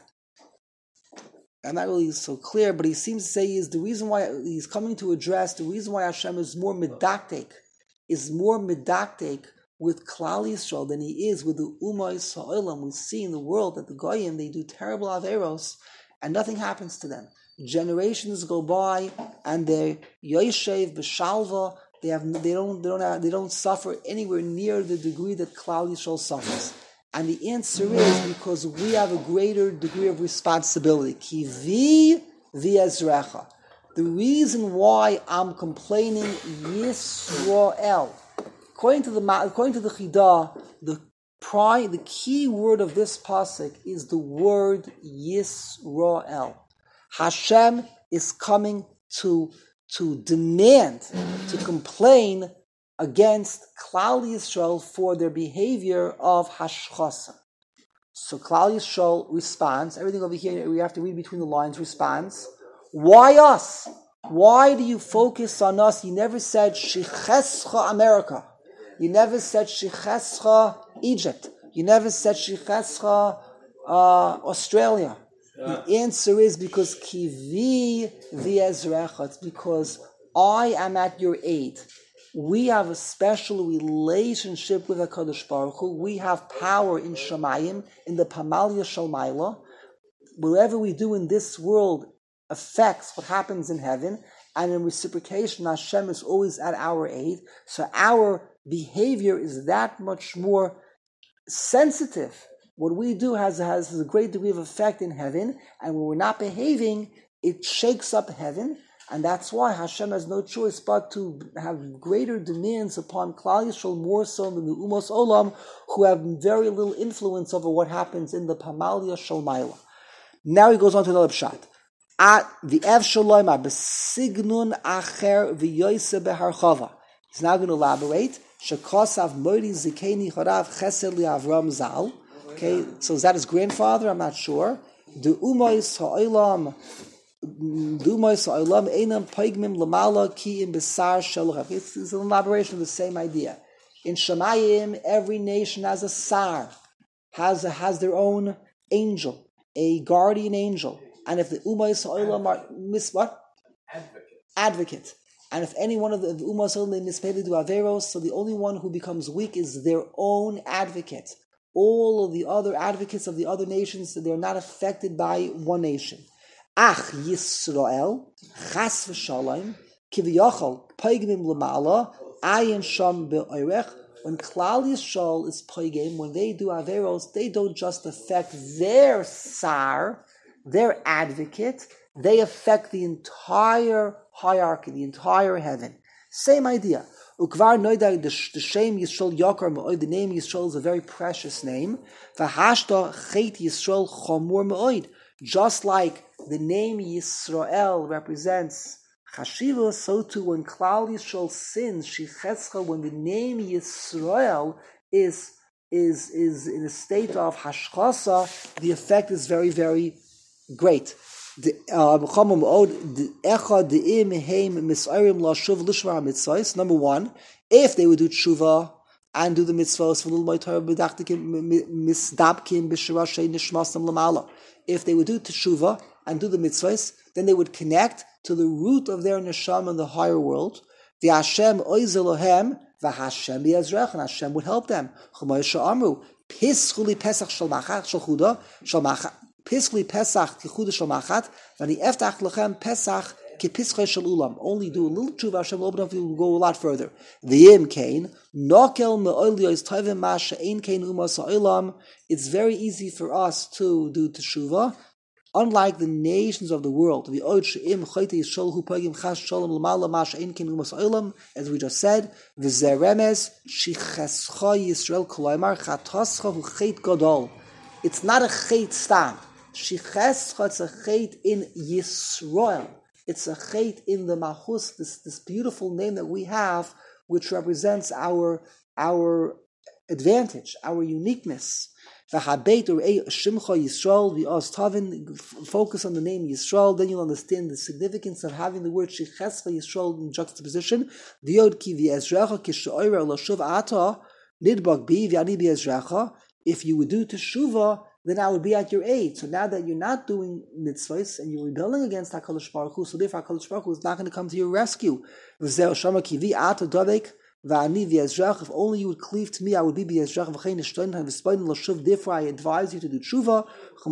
I'm not really so clear, but he seems to say is the reason why he's coming to address the reason why Hashem is more medaktek, is more medaktek with Klal Yisrael than he is with the Ummah Yisraelim. We see in the world that the Goyim, they do terrible averos and nothing happens to them. Generations go by and they're Yoshev b'Shalva. They have they don't they don't have, they don't suffer anywhere near the degree that Klal Yisrael suffers, and the answer is because we have a greater degree of responsibility. Ki vi v'ezrecha. The reason why I'm complaining Yisrael, according to the according to the Chidah, the pri the key word of this pasuk is the word Yisrael. Hashem is coming to. to demand, to complain against Klal Yisrael for their behavior of hashchasa. So Klal Yisrael responds, everything over here, we have to read between the lines, responds, why us? Why do you focus on us? You never said Shichescha America. You never said Shichescha Egypt. You never said Shichescha uh, Australia. The answer is because kivi v'ezrecha. It's because I am at your aid. We have a special relationship with HaKadosh Baruch Hu. We have power in Shemayim, in the Pamalia Shalmaila. Whatever we do in this world affects what happens in heaven, and in reciprocation, Hashem is always at our aid. So our behavior is that much more sensitive. What we do has, has a great degree of effect in heaven, and when we're not behaving, it shakes up heaven, and that's why Hashem has no choice but to have greater demands upon Klal Yisrael, more so than the Umos Olam, who have very little influence over what happens in the Pamalia Shalmaila. Now he goes on to another pshat. At the Ev Shaloima, b'signun acher v'yoyse beharchava. He's now going to elaborate. Shekosav moiri zikeni chorav chesed li Avram Zal. Okay, so is that his grandfather? I'm not sure. The umayis ha'olam, the umayis ha'olam einam paigmim lamala ki im besar shalach. It's an elaboration of the same idea. In Shemayim, every nation has a sar, has a, has their own angel, a guardian angel. And if the umayis ha'olam are miss what? Advocate. Advocate. And if any one of the, the umayis ha'olam they mispaid do averos, so the only one who becomes weak is their own advocate. All of the other advocates of the other nations, they're not affected by one nation. Ach Yisrael, chas v'shalom, kiviyachol, paigim l'ma'ala, ayin sham be'oirech. When Klal Yisrael is paigim, when they do averos, they don't just affect their sar, their advocate, they affect the entire hierarchy, the entire heaven. Same idea. Ukvar noida, the shame Yisrael Yakar Ma'od, the name Yisrael is a very precious name. V'hashta Chet Yisrael Chomur Ma'od. Just like the name Yisrael represents Chashiva, so too when Klal Yisrael sins, Shichescha, when the name Yisrael is is is in a state of Hashchasa, the effect is very, very great. Number one, if they would do tshuva and do the mitzvahs if they would do tshuva and do the mitzvahs, then they would connect to the root of their neshama in the higher world. The Hashem oizelohem, v'Hashem bi'ezrech, and Hashem would help them. Ch'moisha amru, pischuli pesach shalmachat shalchuda shalmachat. Pischli Pesach Kichuda Shalmachat, Vani Eftach Lechem Pesach Kipischle Shalulam. Only do a little tshuva, Hashem will open up, you will go a lot further. V'yim Kain, Nokel Me'oliyos Tovim Masha Ein Kain Umas Ha'olam. It's very easy for us to do teshuva, unlike the nations of the world. V'od She'im Choyte Yishol Hu Pagim Chas Shalom L'mala Masha Ein Kain Umas Ha'olam, as we just said. V'zeremes Shichescha Yisrael Kolaymar Chatascha Hu Chet Gadol. It's not a chet stam. Shichescha, it's a chet in Yisrael. It's a chet in the Mahus, this, this beautiful name that we have, which represents our, our advantage, our uniqueness. V'habeit urei shimcha Yisrael, v'os tavin, focus on the name Yisrael, then you'll understand the significance of having the word Shichescha Yisrael in juxtaposition. V'yod ki v'ezrecha kishoyra l'shuv ata, nidbak bi v'ani b'ezrecha. If you would do teshuva, then I would be at your aid. So now that you're not doing mitzvahs and you're rebelling against HaKadosh Baruch Hu, so therefore HaKadosh Baruch Hu is not going to come to your rescue. If only you would cleave to me, I would be b'yezrach. Therefore I advise you to do teshuva.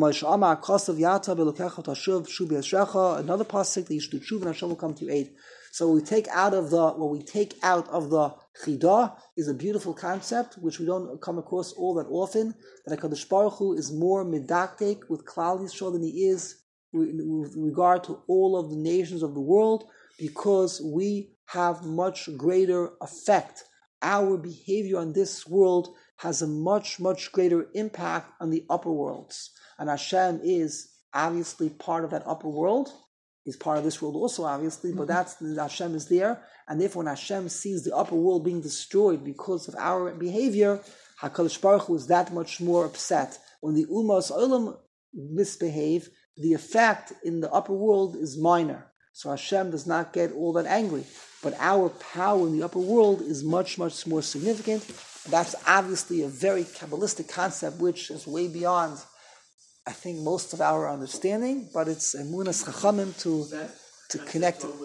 Another pasuk that you should do teshuva and Hashem will come to your aid. So what we take out of the what we take out of the chidah is a beautiful concept which we don't come across all that often. That HaKadosh Baruch Hu is more medaktek with Klal Yisrael than he is with regard to all of the nations of the world, because we have much greater effect. Our behavior on this world has a much, much greater impact on the upper worlds. And Hashem is obviously part of that upper world. He's part of this world also, obviously, but that's Hashem is there, and therefore when Hashem sees the upper world being destroyed because of our behavior, HaKadosh Baruch Hu is that much more upset. When the Umas Olam misbehave, the effect in the upper world is minor. So Hashem does not get all that angry. But our power in the upper world is much, much more significant. That's obviously a very Kabbalistic concept, which is way beyond, I think, most of our understanding, but it's emunas chachamim to to connect it.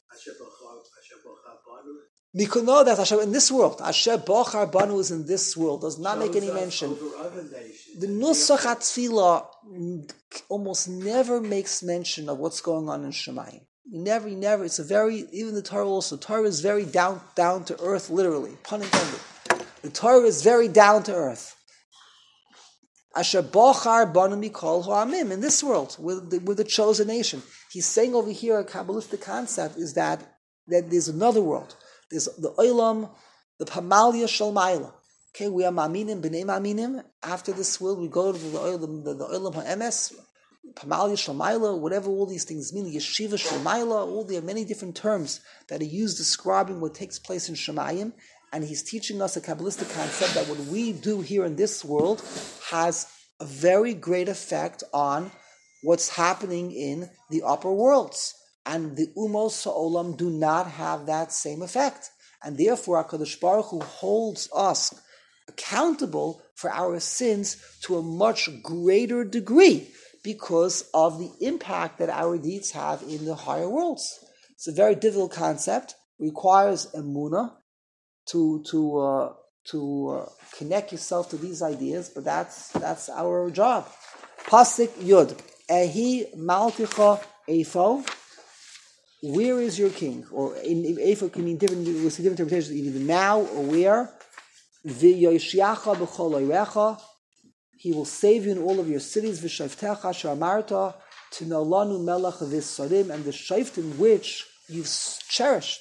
Because no, that Hashem in this world, Asher Bochar Banu is in this world. Does not make any mention. The Nusach HaTfilah almost never makes mention of what's going on in Shemayim. Never, never. It's a very, even the Torah also. Torah is very down, down to earth, literally. Pun intended. The Torah is very down to earth. Asher Bochar Banu Mikol Ha'amim, in this world, with the, with the chosen nation. He's saying over here, a Kabbalistic concept is that, that there's another world. There's the Olam, the Pamalia Shalmaila. Okay, we are Ma'aminim, B'nei Ma'aminim. After this world, we go to the Olam, the, the Olam Ha'emes, Pamalia Shalmaila, whatever all these things mean, Yeshiva Shalmaila, all there are many different terms that are used describing what takes place in Shemayim. And he's teaching us a Kabbalistic concept that what we do here in this world has a very great effect on what's happening in the upper worlds. And the Umos Ha'olam do not have that same effect. And therefore, HaKadosh Baruch Hu holds us accountable for our sins to a much greater degree because of the impact that our deeds have in the higher worlds. It's a very difficult concept. It requires emunah to to uh, to uh, connect yourself to these ideas, but that's that's our job. Pasuk Yud, Ehi Malticha Eifo. Where is your king? Or in Eifo can mean different. We see different interpretations, either now or where. V'yoshiacha b'chol oirecha. He will save you in all of your cities. V'shayftecha sh'amarta t'nolanu melech v'sarim, and the shayftim which you've cherished.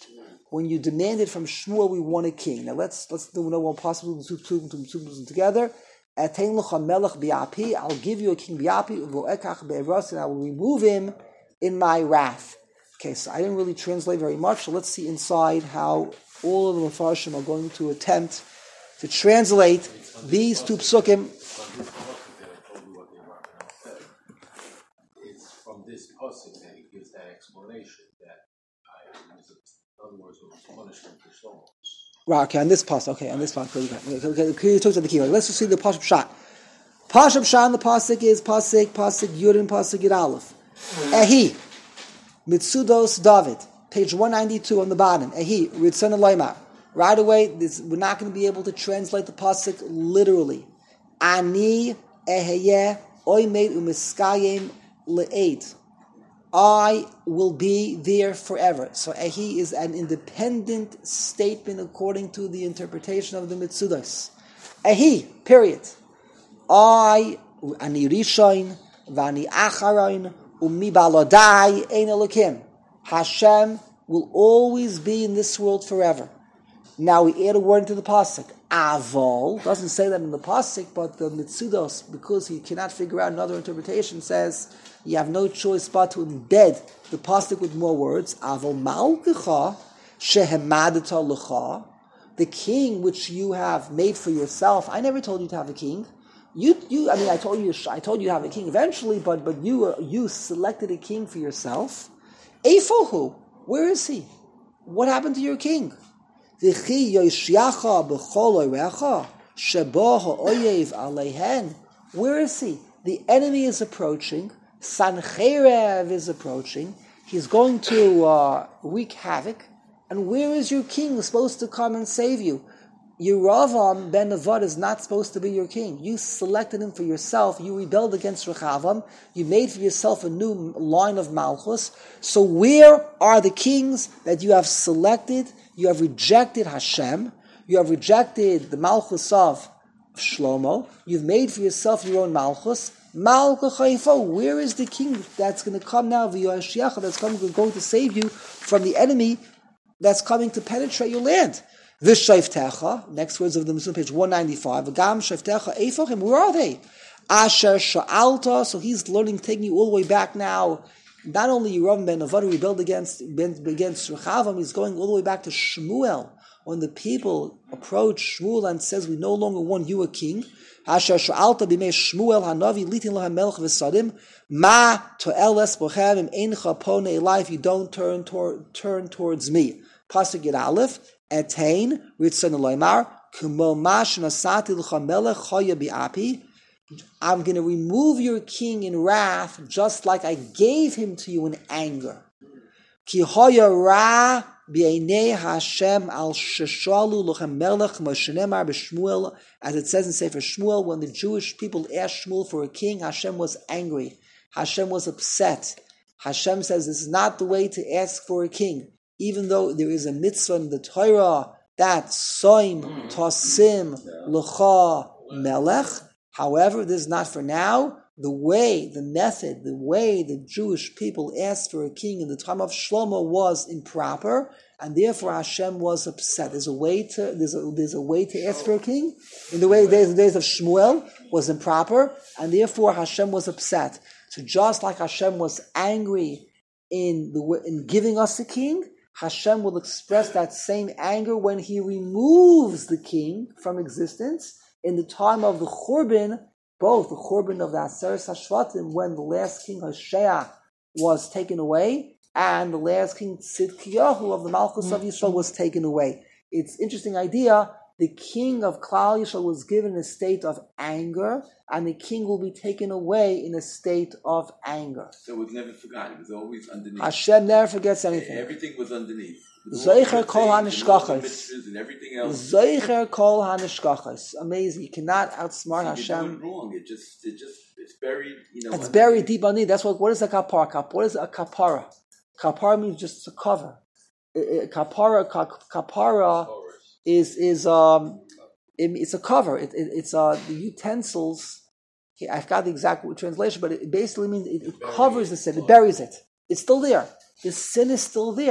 when you demanded from Shmuel, we want a king. Now let's let's do no one possible together. I'll give you a king biapi, and I will remove him in my wrath. Okay, so I didn't really translate very much, so let's see inside how all of the Mefarshim are going to attempt to translate these two psukim. It's from this pasuk that he gives that explanation that I, in other words, it was punishment for Shlomo. Right, okay, on this pasuk, okay, on this pasuk, okay, okay, okay, you talked about the key. Let's just see the pasuk pshat. Pasuk pshat, the pasuk is pasuk, pasuk Yudin, pasuk Yud Aleph. Ehi, Mitsudos David, page one ninety-two on the bottom. Ehi, Ritzon Eloimar. Right away, this, we're not going to be able to translate the pasuk literally. Ani eheyeh oimed umiskayim le'ed. I will be there forever. So Ehi is an independent statement according to the interpretation of the Mitzudos. Ehi, period. I, ani rishain, vani acharon, umi balodai, ein elokim. Hashem will always be in this world forever. Now we add a word into the pasuk. Avol doesn't say that in the pasuk, but the Mitzudos, because he cannot figure out another interpretation, says you have no choice but to embed the pasuk with more words. Avol malkecha shehemadata lecha, the king which you have made for yourself. I never told you to have a king. You, you. I mean, I told you. I told you to have a king eventually, but but you you selected a king for yourself. Eifohu, where is he? What happened to your king? Where is he? The enemy is approaching. Sancherev is approaching. He's going to uh, wreak havoc. And where is your king supposed to come and save you? Yeravam ben Nevat is not supposed to be your king. You selected him for yourself. You rebelled against Rechavam. You made for yourself a new line of Malchus. So where are the kings that you have selected? You have rejected Hashem. You have rejected the Malchus of Shlomo. You've made for yourself your own Malchus. Malchus Chaifo. Where is the king that's going to come now? V'yoshiach, that's coming, going to save you from the enemy that's coming to penetrate your land. V'shaiftecha, next words of the Muslim, page one ninety-five. V'gam shaiftecha eifachim, where are they? Asher sha'alta, so he's learning, taking you all the way back now. Not only Yeravam ben Nevat rebelled against, against Rechavam, he's going all the way back to Shmuel. When the people approach Shmuel and says, we no longer want you a king. Asher sha'alta b'mei Shmuel hanavi litin lahem melech v'sadim. Ma to'eles bochem im eincha pone elai, if you don't turn, tor- turn towards me. Pasuk Yud Aleph. Etain, Ritzon Eloimar, Kumo Mash Nasati L'cha Melech Choya Bi'api. I'm going to remove your king in wrath, just like I gave him to you in anger. Ki Hoya Ra B'einei Hashem Al Sheshalu L'chem Melech Moshenemar B'Shmuel, as it says in Sefer Shmuel, when the Jewish people asked Shmuel for a king, Hashem was angry. Hashem was upset. Hashem says this is not the way to ask for a king. Even though there is a mitzvah in the Torah that soim tosim l'cha melech, however, this is not for now. The way, the method, the way the Jewish people asked for a king in the time of Shlomo was improper, and therefore Hashem was upset. There's a way to there's a, there's a way to ask for a king in the way the days, the days of Shmuel was improper, and therefore Hashem was upset. So just like Hashem was angry in the in giving us a king, Hashem will express that same anger when he removes the king from existence in the time of the Churban, both the Churban of the Aseret HaShvatim, when the last king Hoshea was taken away, and the last king Tzidkiyahu of the Malchus of Yisrael was taken away. It's an interesting idea. The king of Klal Yisrael was given a state of anger, and the king will be taken away in a state of anger. So it was never forgotten. It was always underneath. Hashem never forgets anything. Everything was underneath. Zeicher kol hanishkachos. And everything else. Zeicher kol hanishkachos. Amazing. You cannot outsmart Hashem. You're doing wrong. It just, it just, it's buried. You know. It's buried deep underneath. That's what. What is a kapara? Kap. What is a kapara? Kapara means just a cover. Kapara, kapara is is um, it, it's a cover. It, it, it's uh the utensils. I've got the exact translation, but it basically means it, it covers the sin. It buries it. It's still there. The sin is still there.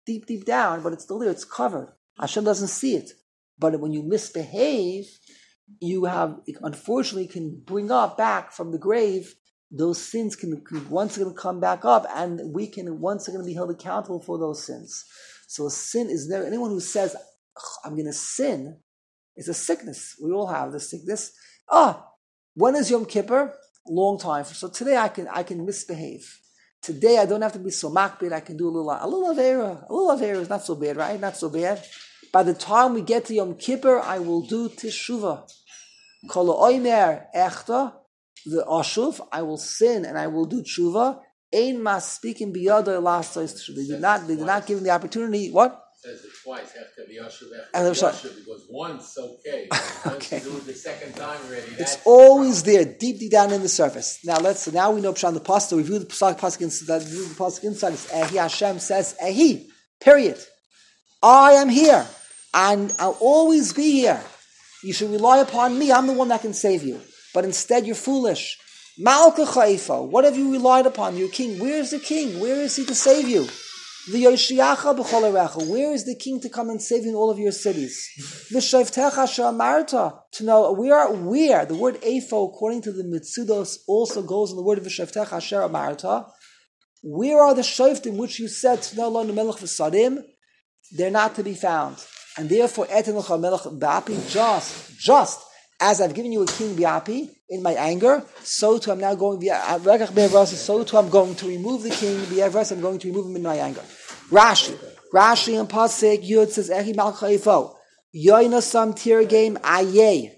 deep, deep down, but it's still there. It's covered. Hashem doesn't see it. But when you misbehave, you have, unfortunately, can bring up back from the grave. Those sins can, can once again come back up, and we can once again be held accountable for those sins. So a sin is there. Anyone who says, I'm going to sin, is a sickness. We all have this sickness. Ah, when is Yom Kippur? Long time. So today I can I can misbehave. Today I don't have to be so makbid. I can do a little a little avera. A little avera is not so bad, right? Not so bad. By the time we get to Yom Kippur, I will do teshuvah. Kol oimer echta, the ashuv. I will sin and I will do teshuvah. Ein maspikin biyado elasos teshuvah. They did not. They did not give him the opportunity. What? Says it twice. Echta v'yashuv, And echta I'm v'yashuv, because once okay. Once Okay. you do it the second time already. It's that's always there, deep, deep down in the surface. Now let's. So now we know Pshat the pasuk. Review the pasuk. Pasuk inside. Review the pasuk inside. It's Ehi. Hashem says Ehi. Period. I am here, and I'll always be here. You should rely upon me. I'm the one that can save you. But instead, you're foolish. Malka Chaifa. What have you relied upon? Your king. Where is the king? Where is he to save you? The Yoshiacha b'chol erecha. Where is the king to come and save you in all of your cities? V'shavtecha she'amarta. To know where, where. The word Eifo, according to the Mitzudos, also goes in the word v'shavtecha she'amarta. Where are the shoftim which you said to know lo melech v'sadim? They're not to be found. And therefore, etin l'cha melech b'api, just, just as I've given you a king b'api, in my anger, so too I'm now going, so too I'm going to remove the king, b'evras, I'm going to remove him in my anger. Rashi, Rashi and Pasik Yud says, Echi Malcha Eifo, Yoinasam Tirgame Aye.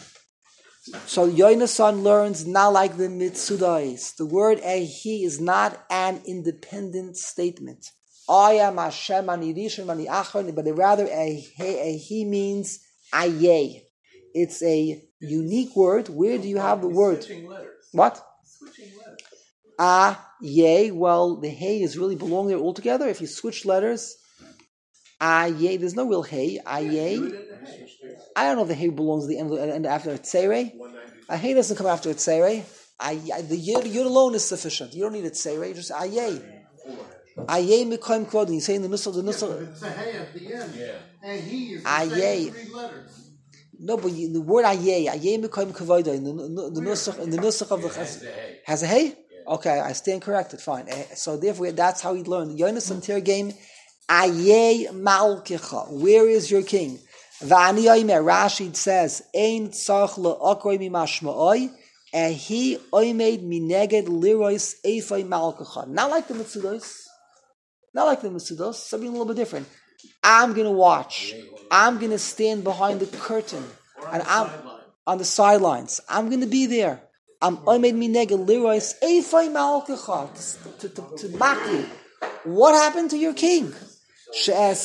So Yoinasan learns not like the Mitzudas. The word Ehi is not an independent statement. I am Hashem, ani rishon, ani achron, but rather Ehi, Ehi means Aye. It's a unique word. Where do you have the word? Switching letters. What? Switching letters. Ah, yay. Well, the hey is really belong there altogether. If you switch letters, ah, yay. There's no real hey. Ah, yay. I don't know if the hey belongs at the end, end after a tzere. A hey doesn't come after a tzere. Ah, the yud, yud alone is sufficient. You don't need a tzere. Just ah, yay. Ah, yay. Mikoim kvod. You say in the nusach, the nusach. It's a hey at the end. Yeah. And he is the Ah, same yay. three letters. No, but you, the word ayeh, ayeh mikoim kavoda in the the nusach in the nusach of the Has the hay. has a hey. Okay, I stand corrected. Fine. So therefore, that's how he learned. Yonas and Tirgame, ayeh malkecha. Where is your king? V'ani oimer. Rashi says, ein tzarch le'akroi mimashma'oi, ehi oimed mineged lirois eifoi malkecha. Not like the Mitzudos. Not like the Mitzudos. Something a little bit different. I'm going to watch. I'm going to stand behind the curtain. And I'm on the sidelines. I'm going to be there. I'm oimed mineged lirois eifoi malkecha. To, to, to, to mock you. What happened to your king? I'm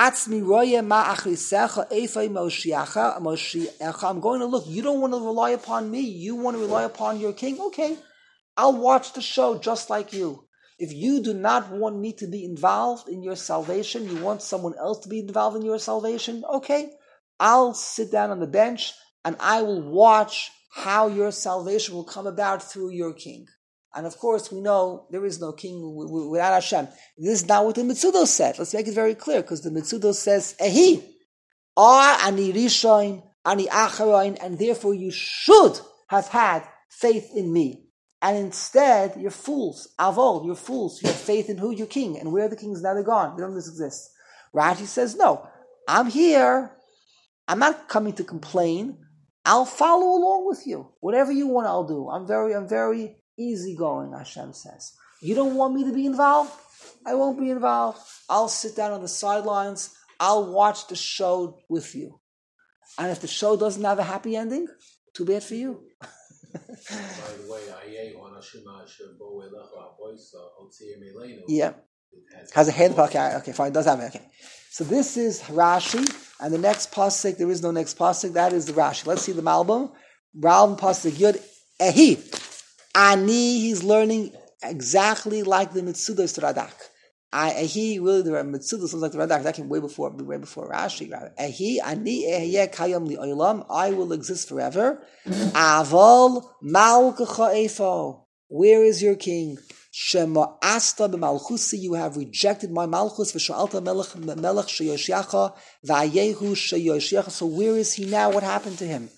going to look. You don't want to rely upon me. You want to rely upon your king? Okay. I'll watch the show just like you. If you do not want me to be involved in your salvation, you want someone else to be involved in your salvation, okay. I'll sit down on the bench and I will watch how your salvation will come about through your king. And of course, we know there is no king without Hashem. This is not what the Mitzudos said. Let's make it very clear, because the Mitzudos says, Ehi, ah, ani rishon, ani acharon, and therefore you should have had faith in me. And instead, you're fools. Avol, you're fools. You have faith in who? Your king. And where are the kings? Now they're gone. They don't exist. Rashi says, no, I'm here. I'm not coming to complain. I'll follow along with you. Whatever you want, I'll do. I'm very, I'm very easygoing, Hashem says. You don't want me to be involved? I won't be involved. I'll sit down on the sidelines. I'll watch the show with you. And if the show doesn't have a happy ending, too bad for you. By the way, Aye, Onashima, Shebo, Elecha, Boisa, Otziim, Elenu. Yeah. Has a head. Okay, okay, fine. It does have it. Okay. So this is Rashi, and the next pasuk, there is no next pasuk. That is the Rashi. Let's see the Malbim. Malbim pasuk Yud Ehi. Ani, he's learning exactly like the Mitzudos Radak. Ehi, really, the Mitzudos sounds like the Radak. That came way before, way before Rashi. Ehi, Ani, Ehiyeh Kayam Li Olam. I will exist forever. Aval Malkecha Eifo. Where is your king? Shema asta b'malchusi, you have rejected my malchus. V'sha'alta melech melech sheyoshiacha v'ayehu sheyoshiacha. So where is he now? What happened to him?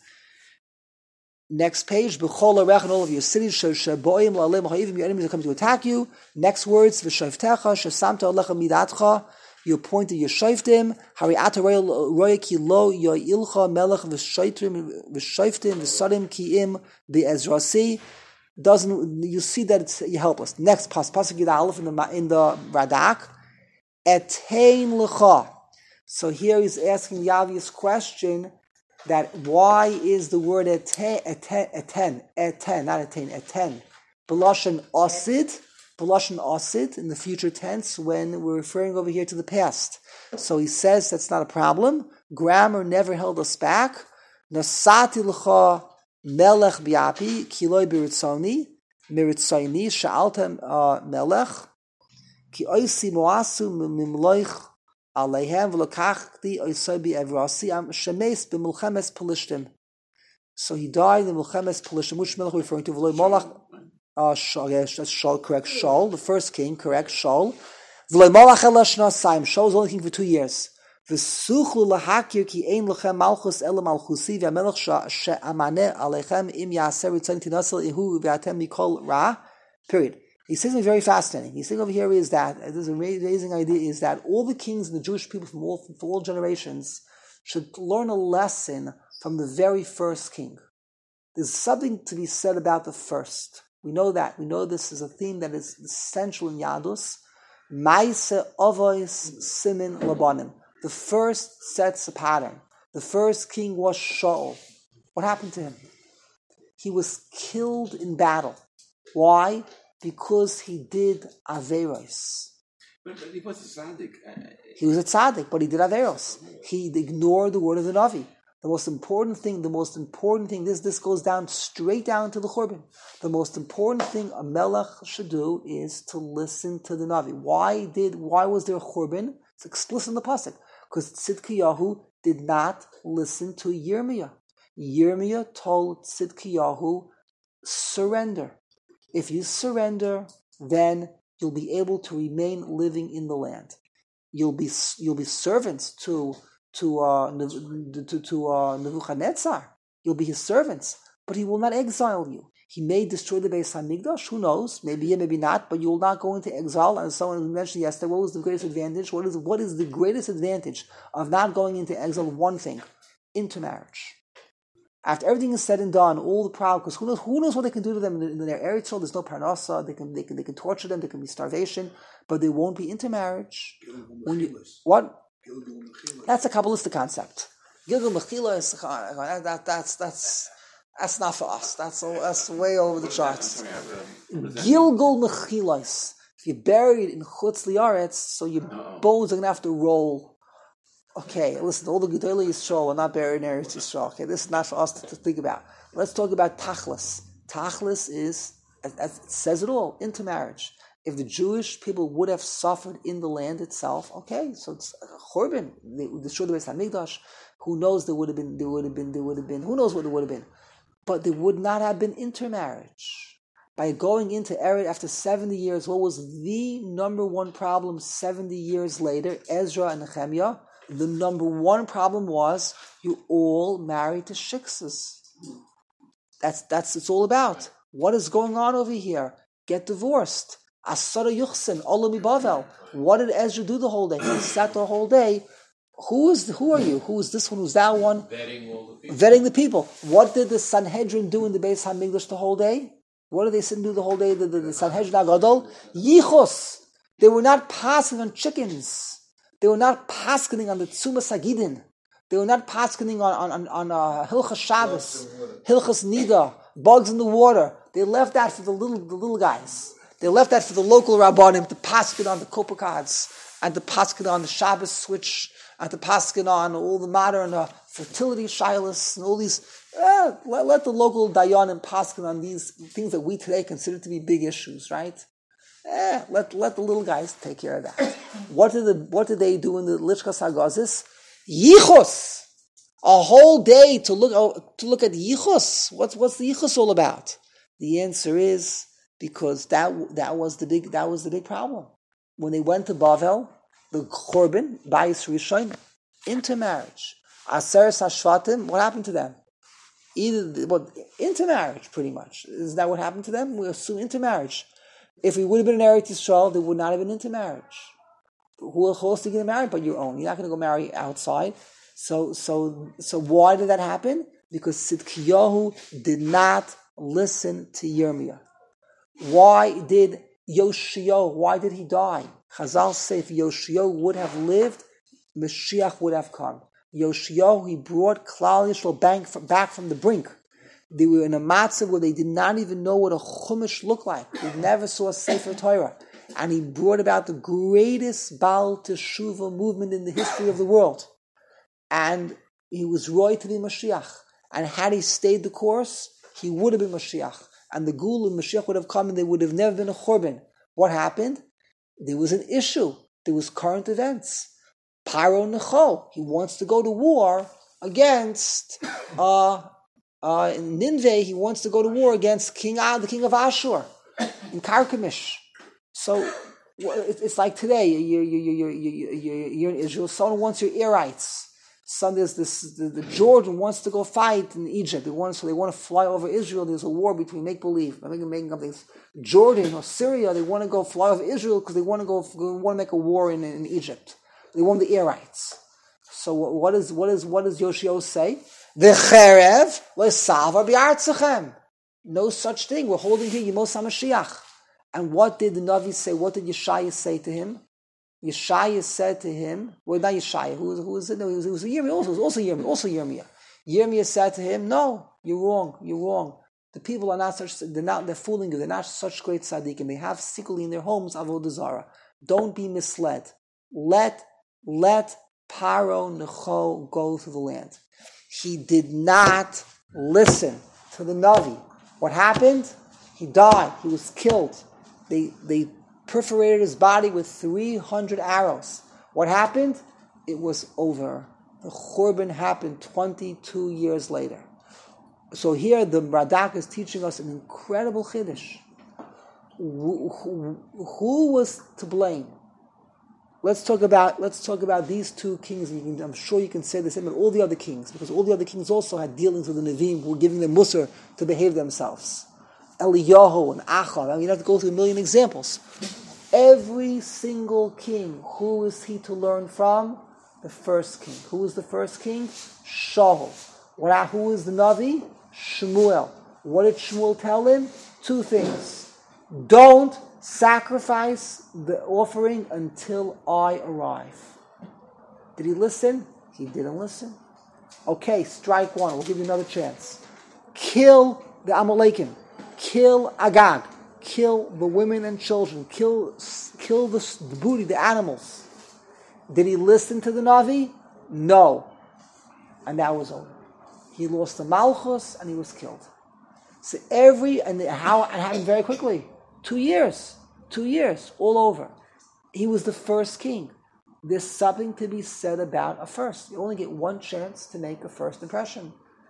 Next page, b'chol arech in all of your cities, sheboim la'alem ha'ivim, your enemies are coming to attack you. Next words, v'shavtecha shesamta alecha midatcha. You appointed your shoftim. Hari'ata roya ki lo yo'ilcha melech v'shoitrim v'shoftim v'sadim ki'im be'ezrasi. Doesn't you see that it's you're helpless? Next pas pasuk Yud Aleph in the in the Radak, etein lecha. So here he's asking the obvious question that why is the word eten eten eten eten not etain eten b'lashon osid b'lashon osid in the future tense when we're referring over here to the past? So he says that's not a problem. Grammar never held us back. Nasati lecha melech biapi kiloi biritzoni miritzoni sha'altem melech ki oisi moasu mimloich aleihem v'lokachti oisoi bi'evrasi am shemes b'mulchemes pelishtim. So he died in Mulchemes Pelishtim. Which melech are we referring to? V'loi molach uh, Shaul, yes, that's Shaul, correct. Shaul, the first king, correct. Shaul. V'loi molach ela shnasayim. Shaul was only king for two years. V'suchlu lahakir ki ein lechem malchus ela malchusi v'amelech she'amaneh aleichem im ya'aser ritzon tinasel ihu v'atem mikol ra. Period. He says something very fascinating. He's saying over here is that, this is an amazing idea, is that all the kings and the Jewish people from all, from all generations should learn a lesson from the very first king. There's something to be said about the first. We know that. We know this is a theme that is essential in Yadus. Maise Ovois Simin Labanim. The first sets a pattern. The first king was Shaul. What happened to him? He was killed in battle. Why? Because he did Averos. But, but he was a tzaddik. Uh, he was a tzaddik, but he did Averos. He ignored the word of the Navi. The most important thing, the most important thing, this this goes down straight down to the Churban. The most important thing a melech should do is to listen to the Navi. Why did? Why was there a Churban? It's explicit in the pasuk. Because Tzidkiyahu did not listen to Yirmiyah. Yirmiyah told Tzidkiyahu, surrender. If you surrender, then you'll be able to remain living in the land. You'll be you'll be servants to to uh, to, to uh, Nebuchadnezzar. You'll be his servants, but he will not exile you. He may destroy the Beis Hamikdash. Who knows? Maybe yeah, maybe not. But you will not go into exile. And someone mentioned yesterday, what was the greatest advantage? What is what is the greatest advantage of not going into exile? One thing: intermarriage. After everything is said and done, all the problems, because who knows, who knows what they can do to them in, in their Eretz Yisrael? There's no parnasa. They can, they can, they can torture them. There can be starvation, but there won't be intermarriage. When you, what? That's a Kabbalistic concept. Gilgal Mechila is that, that, that's that's that's not for us. That's that's way over the charts. Gilgal Mechilas. If you're buried in Chutz Liaretz, so your bones are gonna have to roll. Okay, listen, all the Gedolei Yisrael are not buried in Eretz Yisrael. Okay, this is not for us to, to think about. Let's talk about Tachlis. Tachlis is, as, as it says it all, intermarriage. If the Jewish people would have suffered in the land itself, okay, so it's a Churban. They destroyed the Beis Hamikdash. Who knows? There would have been. There would have been. There would have been. Who knows what there would have been? But there would not have been intermarriage. By going into Eretz after seventy years, what was the number one problem? Seventy years later, Ezra and Nehemiah. The number one problem was you all married to shiksas. That's that's it's all about. What is going on over here? Get divorced. Asara yuchsin, olami bavel. What did Ezra do the whole day? He sat the whole day. Who is who are you? Who is this one? Who's that one? Vetting all the people. Vetting the people. What did the Sanhedrin do in the Beis Hamikdash the whole day? What did they sit and do the whole day? The, the, the Sanhedrin Agadol? Yichos. They were not passing on chickens. They were not paskening on the Tzumas Hagidin. They were not paskening on on on, on uh, Hilchas Shabbos, Hilchas Nida, bugs in the water. They left that for the little the little guys. They left that for the local rabbanim to pasken on the kopakards and to pasken on the Shabbos switch and to pasken on all the modern uh, fertility shilas and all these. Eh, let, let the local dayanim pasken on these things that we today consider to be big issues, right? Eh, let let the little guys take care of that. What did the what did they do in the Lishkas Hagazis? Yichus, a whole day to look to look at Yichus. What's what's the Yichus all about? The answer is because that that was the big that was the big problem. When they went to Bavel, the Korban, Bayis Rishon, intermarriage. Aseres Hashvatim, what happened to them? Either well, intermarriage, pretty much. Is that what happened to them? We assume intermarriage. If we would have been in Eretz Yisrael, there would not have been intermarriage. Who else to get married but your own? You're not going to go marry outside. So, so, so why did that happen? Because Tzidkiyahu did not listen to Yirmiyah. Why did Yoshio? Why did he die? Chazal say if Yoshio would have lived, Mashiach would have come. Yoshio, he brought Klal Yisrael back from, back from the brink. They were in a matzah where they did not even know what a chumash looked like. They never saw a Sefer Torah. And he brought about the greatest Baal Teshuvah movement in the history of the world. And he was roy to be Mashiach. And had he stayed the course, he would have been Mashiach. And the Gul and Mashiach would have come and there would have never been a Churban. What happened? There was an issue. There was current events. Paro Necho, he wants to go to war against uh, uh, in Nineveh, he wants to go to war against King Ad, the king of Ashur, in Karkemish. So it's like today, you're, you're, you're, you're, you're in Israel, someone wants your Earites. Son, there's this, the, the Jordan wants to go fight in Egypt. They want, so they want to fly over Israel. There's a war between make-believe. I'm making, making up things. Jordan or Syria, they want to go fly over Israel because they want to go, want to make a war in, in Egypt. They want the Earites. So what is what is what does Yoshio say? The Cherev lesavar bi'artzachem. No such thing. We're holding here Yemos HaMashiach. And what did the Navi say? What did Yeshaya say to him? Yeshaya said to him, well, not Yeshaya, who was, who was it? No, it was, it was Yirmiyah, also, it was also Yirmiyah, also Yirmiyah. Yirmiyah said to him, no, you're wrong, you're wrong. The people are not such, they're not, they're fooling you, they're not such great tzaddikim. They have secretly in their homes avodah zarah. Don't be misled. Let, let Paro Necho go to the land. He did not listen to the Navi. What happened? He died. He was killed. They, they perforated his body with three hundred arrows. What happened? It was over. The Churban happened twenty-two years later. So here the Radak is teaching us an incredible Chiddush. Who, who, who was to blame? Let's talk about let's talk about these two kings. And you can, I'm sure you can say the same about all the other kings, because all the other kings also had dealings with the Nevi'im who were giving them musar to behave themselves. Eliyahu and Achab. I mean, you have to go through a million examples. Every single king, who is he to learn from? The first king. Who is the first king? Shaul. What? Who is the Navi? Shmuel. What did Shmuel tell him? Two things. Don't sacrifice the offering until I arrive. Did he listen? He didn't listen. Okay, strike one. We'll give you another chance. Kill the Amalekim. Kill Agag. Kill the women and children. Kill, kill the, the booty, the animals. Did he listen to the Navi? No. And that was over. He lost the Malchus and he was killed. So every, and how, and happened very quickly. Two years. Two years. All over. He was the first king. There's something to be said about a first. You only get one chance to make a first impression.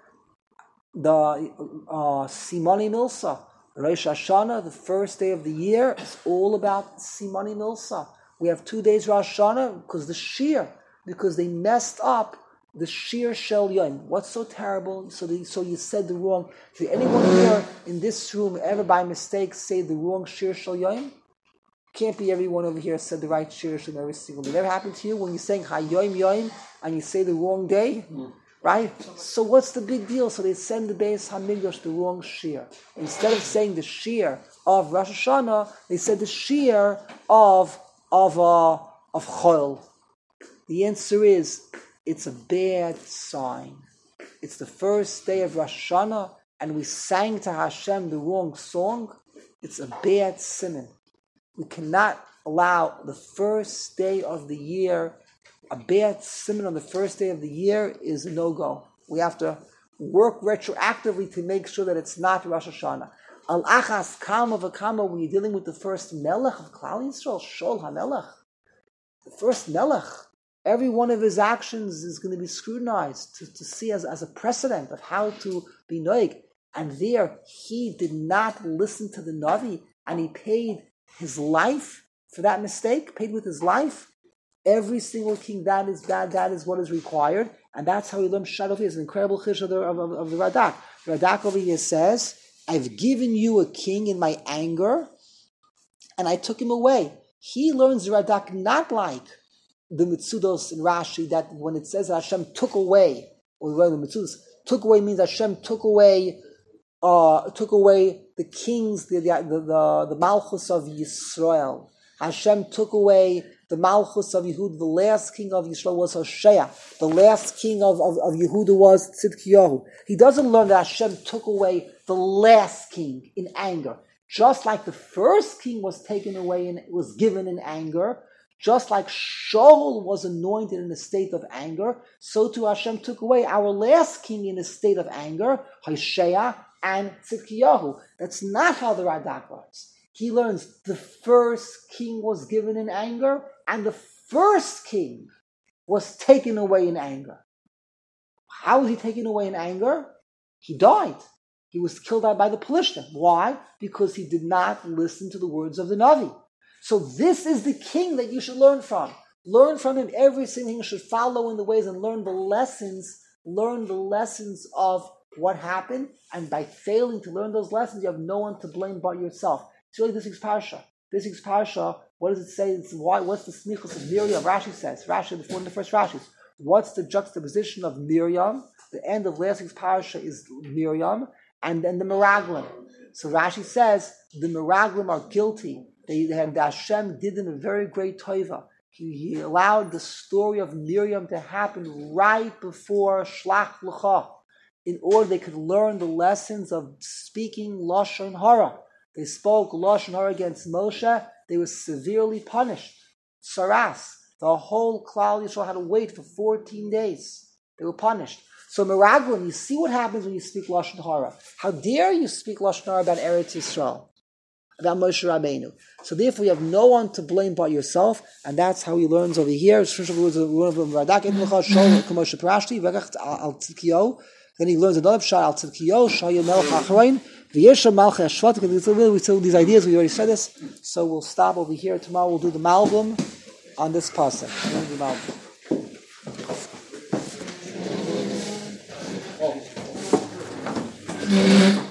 The uh, Simoni Milsa, Rosh Hashanah, the first day of the year, is all about Simoni Milsa. We have two days Rosh Hashanah because the Shir, because they messed up the Shir Shel Yom. What's so terrible? So, the, so you said the wrong. Did anyone here in this room ever by mistake say the wrong Shir Shel Yom? Can't be everyone over here said the right Shir Shel every single day. Did it ever happen to you when you're saying Hayom Yom and you say the wrong day? Mm. Right? So what's the big deal? So they send the Beis HaMikdash the wrong Shir. Instead of saying the Shir of Rosh Hashanah, they said the Shir of of uh, of Chol. The answer is, it's a bad sign. It's the first day of Rosh Hashanah, and we sang to Hashem the wrong song. It's a bad siman. We cannot allow the first day of the year. A bad siman on the first day of the year is a no-go. We have to work retroactively to make sure that it's not Rosh Hashanah. Al achas kama v'kama, when you're dealing with the first melech of Klal Yisrael, Shol HaMelech, the first melech, every one of his actions is going to be scrutinized to, to see as, as a precedent of how to be noig. And there, he did not listen to the Navi. and he paid his life for that mistake, paid with his life, every single king, that is that, that is what is required. And that's how he learned Shad over here. It's an incredible chish of the, of, of, of the Radak. The Radak over here says, I've given you a king in my anger, and I took him away. He learns the Radak not like the Mitzudos in Rashi, that when it says that Hashem took away, or the Mitzudos, took away means Hashem took away uh, took away the kings, the, the, the, the Malchus of Yisrael. Hashem took away the Malchus of Yehuda. The last king of Yisrael was Hoshea. The last king of, of, of Yehuda was Tzidkiyahu. He doesn't learn that Hashem took away the last king in anger. Just like the first king was taken away and was given in anger, just like Shaul was anointed in a state of anger, so too Hashem took away our last king in a state of anger, Hoshea and Tzidkiyahu. That's not how the Radak learns. He learns the first king was given in anger, and the first king was taken away in anger. How was he taken away in anger? He died. He was killed by the Pelishtim. Why? Because he did not listen to the words of the Navi. So this is the king that you should learn from. Learn from him every single thing. You should follow in the ways and learn the lessons, learn the lessons of what happened. And by failing to learn those lessons, you have no one to blame but yourself. It's really this week's parsha. This week's parsha, what does it say? It's why, what's the snichus of Miriam? Rashi says, Rashi, one of the first Rashis. What's the juxtaposition of Miriam? The end of last week's parsha is Miriam, and then the Meraglim. So Rashi says, the Meraglim are guilty. They, they had, the Hashem did them a very great tova. He, he allowed the story of Miriam to happen right before Shlach L'cha, in order they could learn the lessons of speaking Lashon Hara. They spoke Lashon Hara against Moshe. They were severely punished. Saras. The whole Klal Yisrael had to wait for fourteen days. They were punished. So Meraglim, you see what happens when you speak Lashon Hara. How dare you speak Lashon Hara about Eretz Yisrael, about Moshe Rabbeinu. So therefore you have no one to blame but yourself, and that's how he learns over here. Then he learns another pshat al Tzidkiyahu, Shaya Melech Achrein, V'yesha Malchei Hashvat. We still these ideas. We already said this, so we'll stop over here. Tomorrow we'll do the Malbim on this pasuk. The Malbim.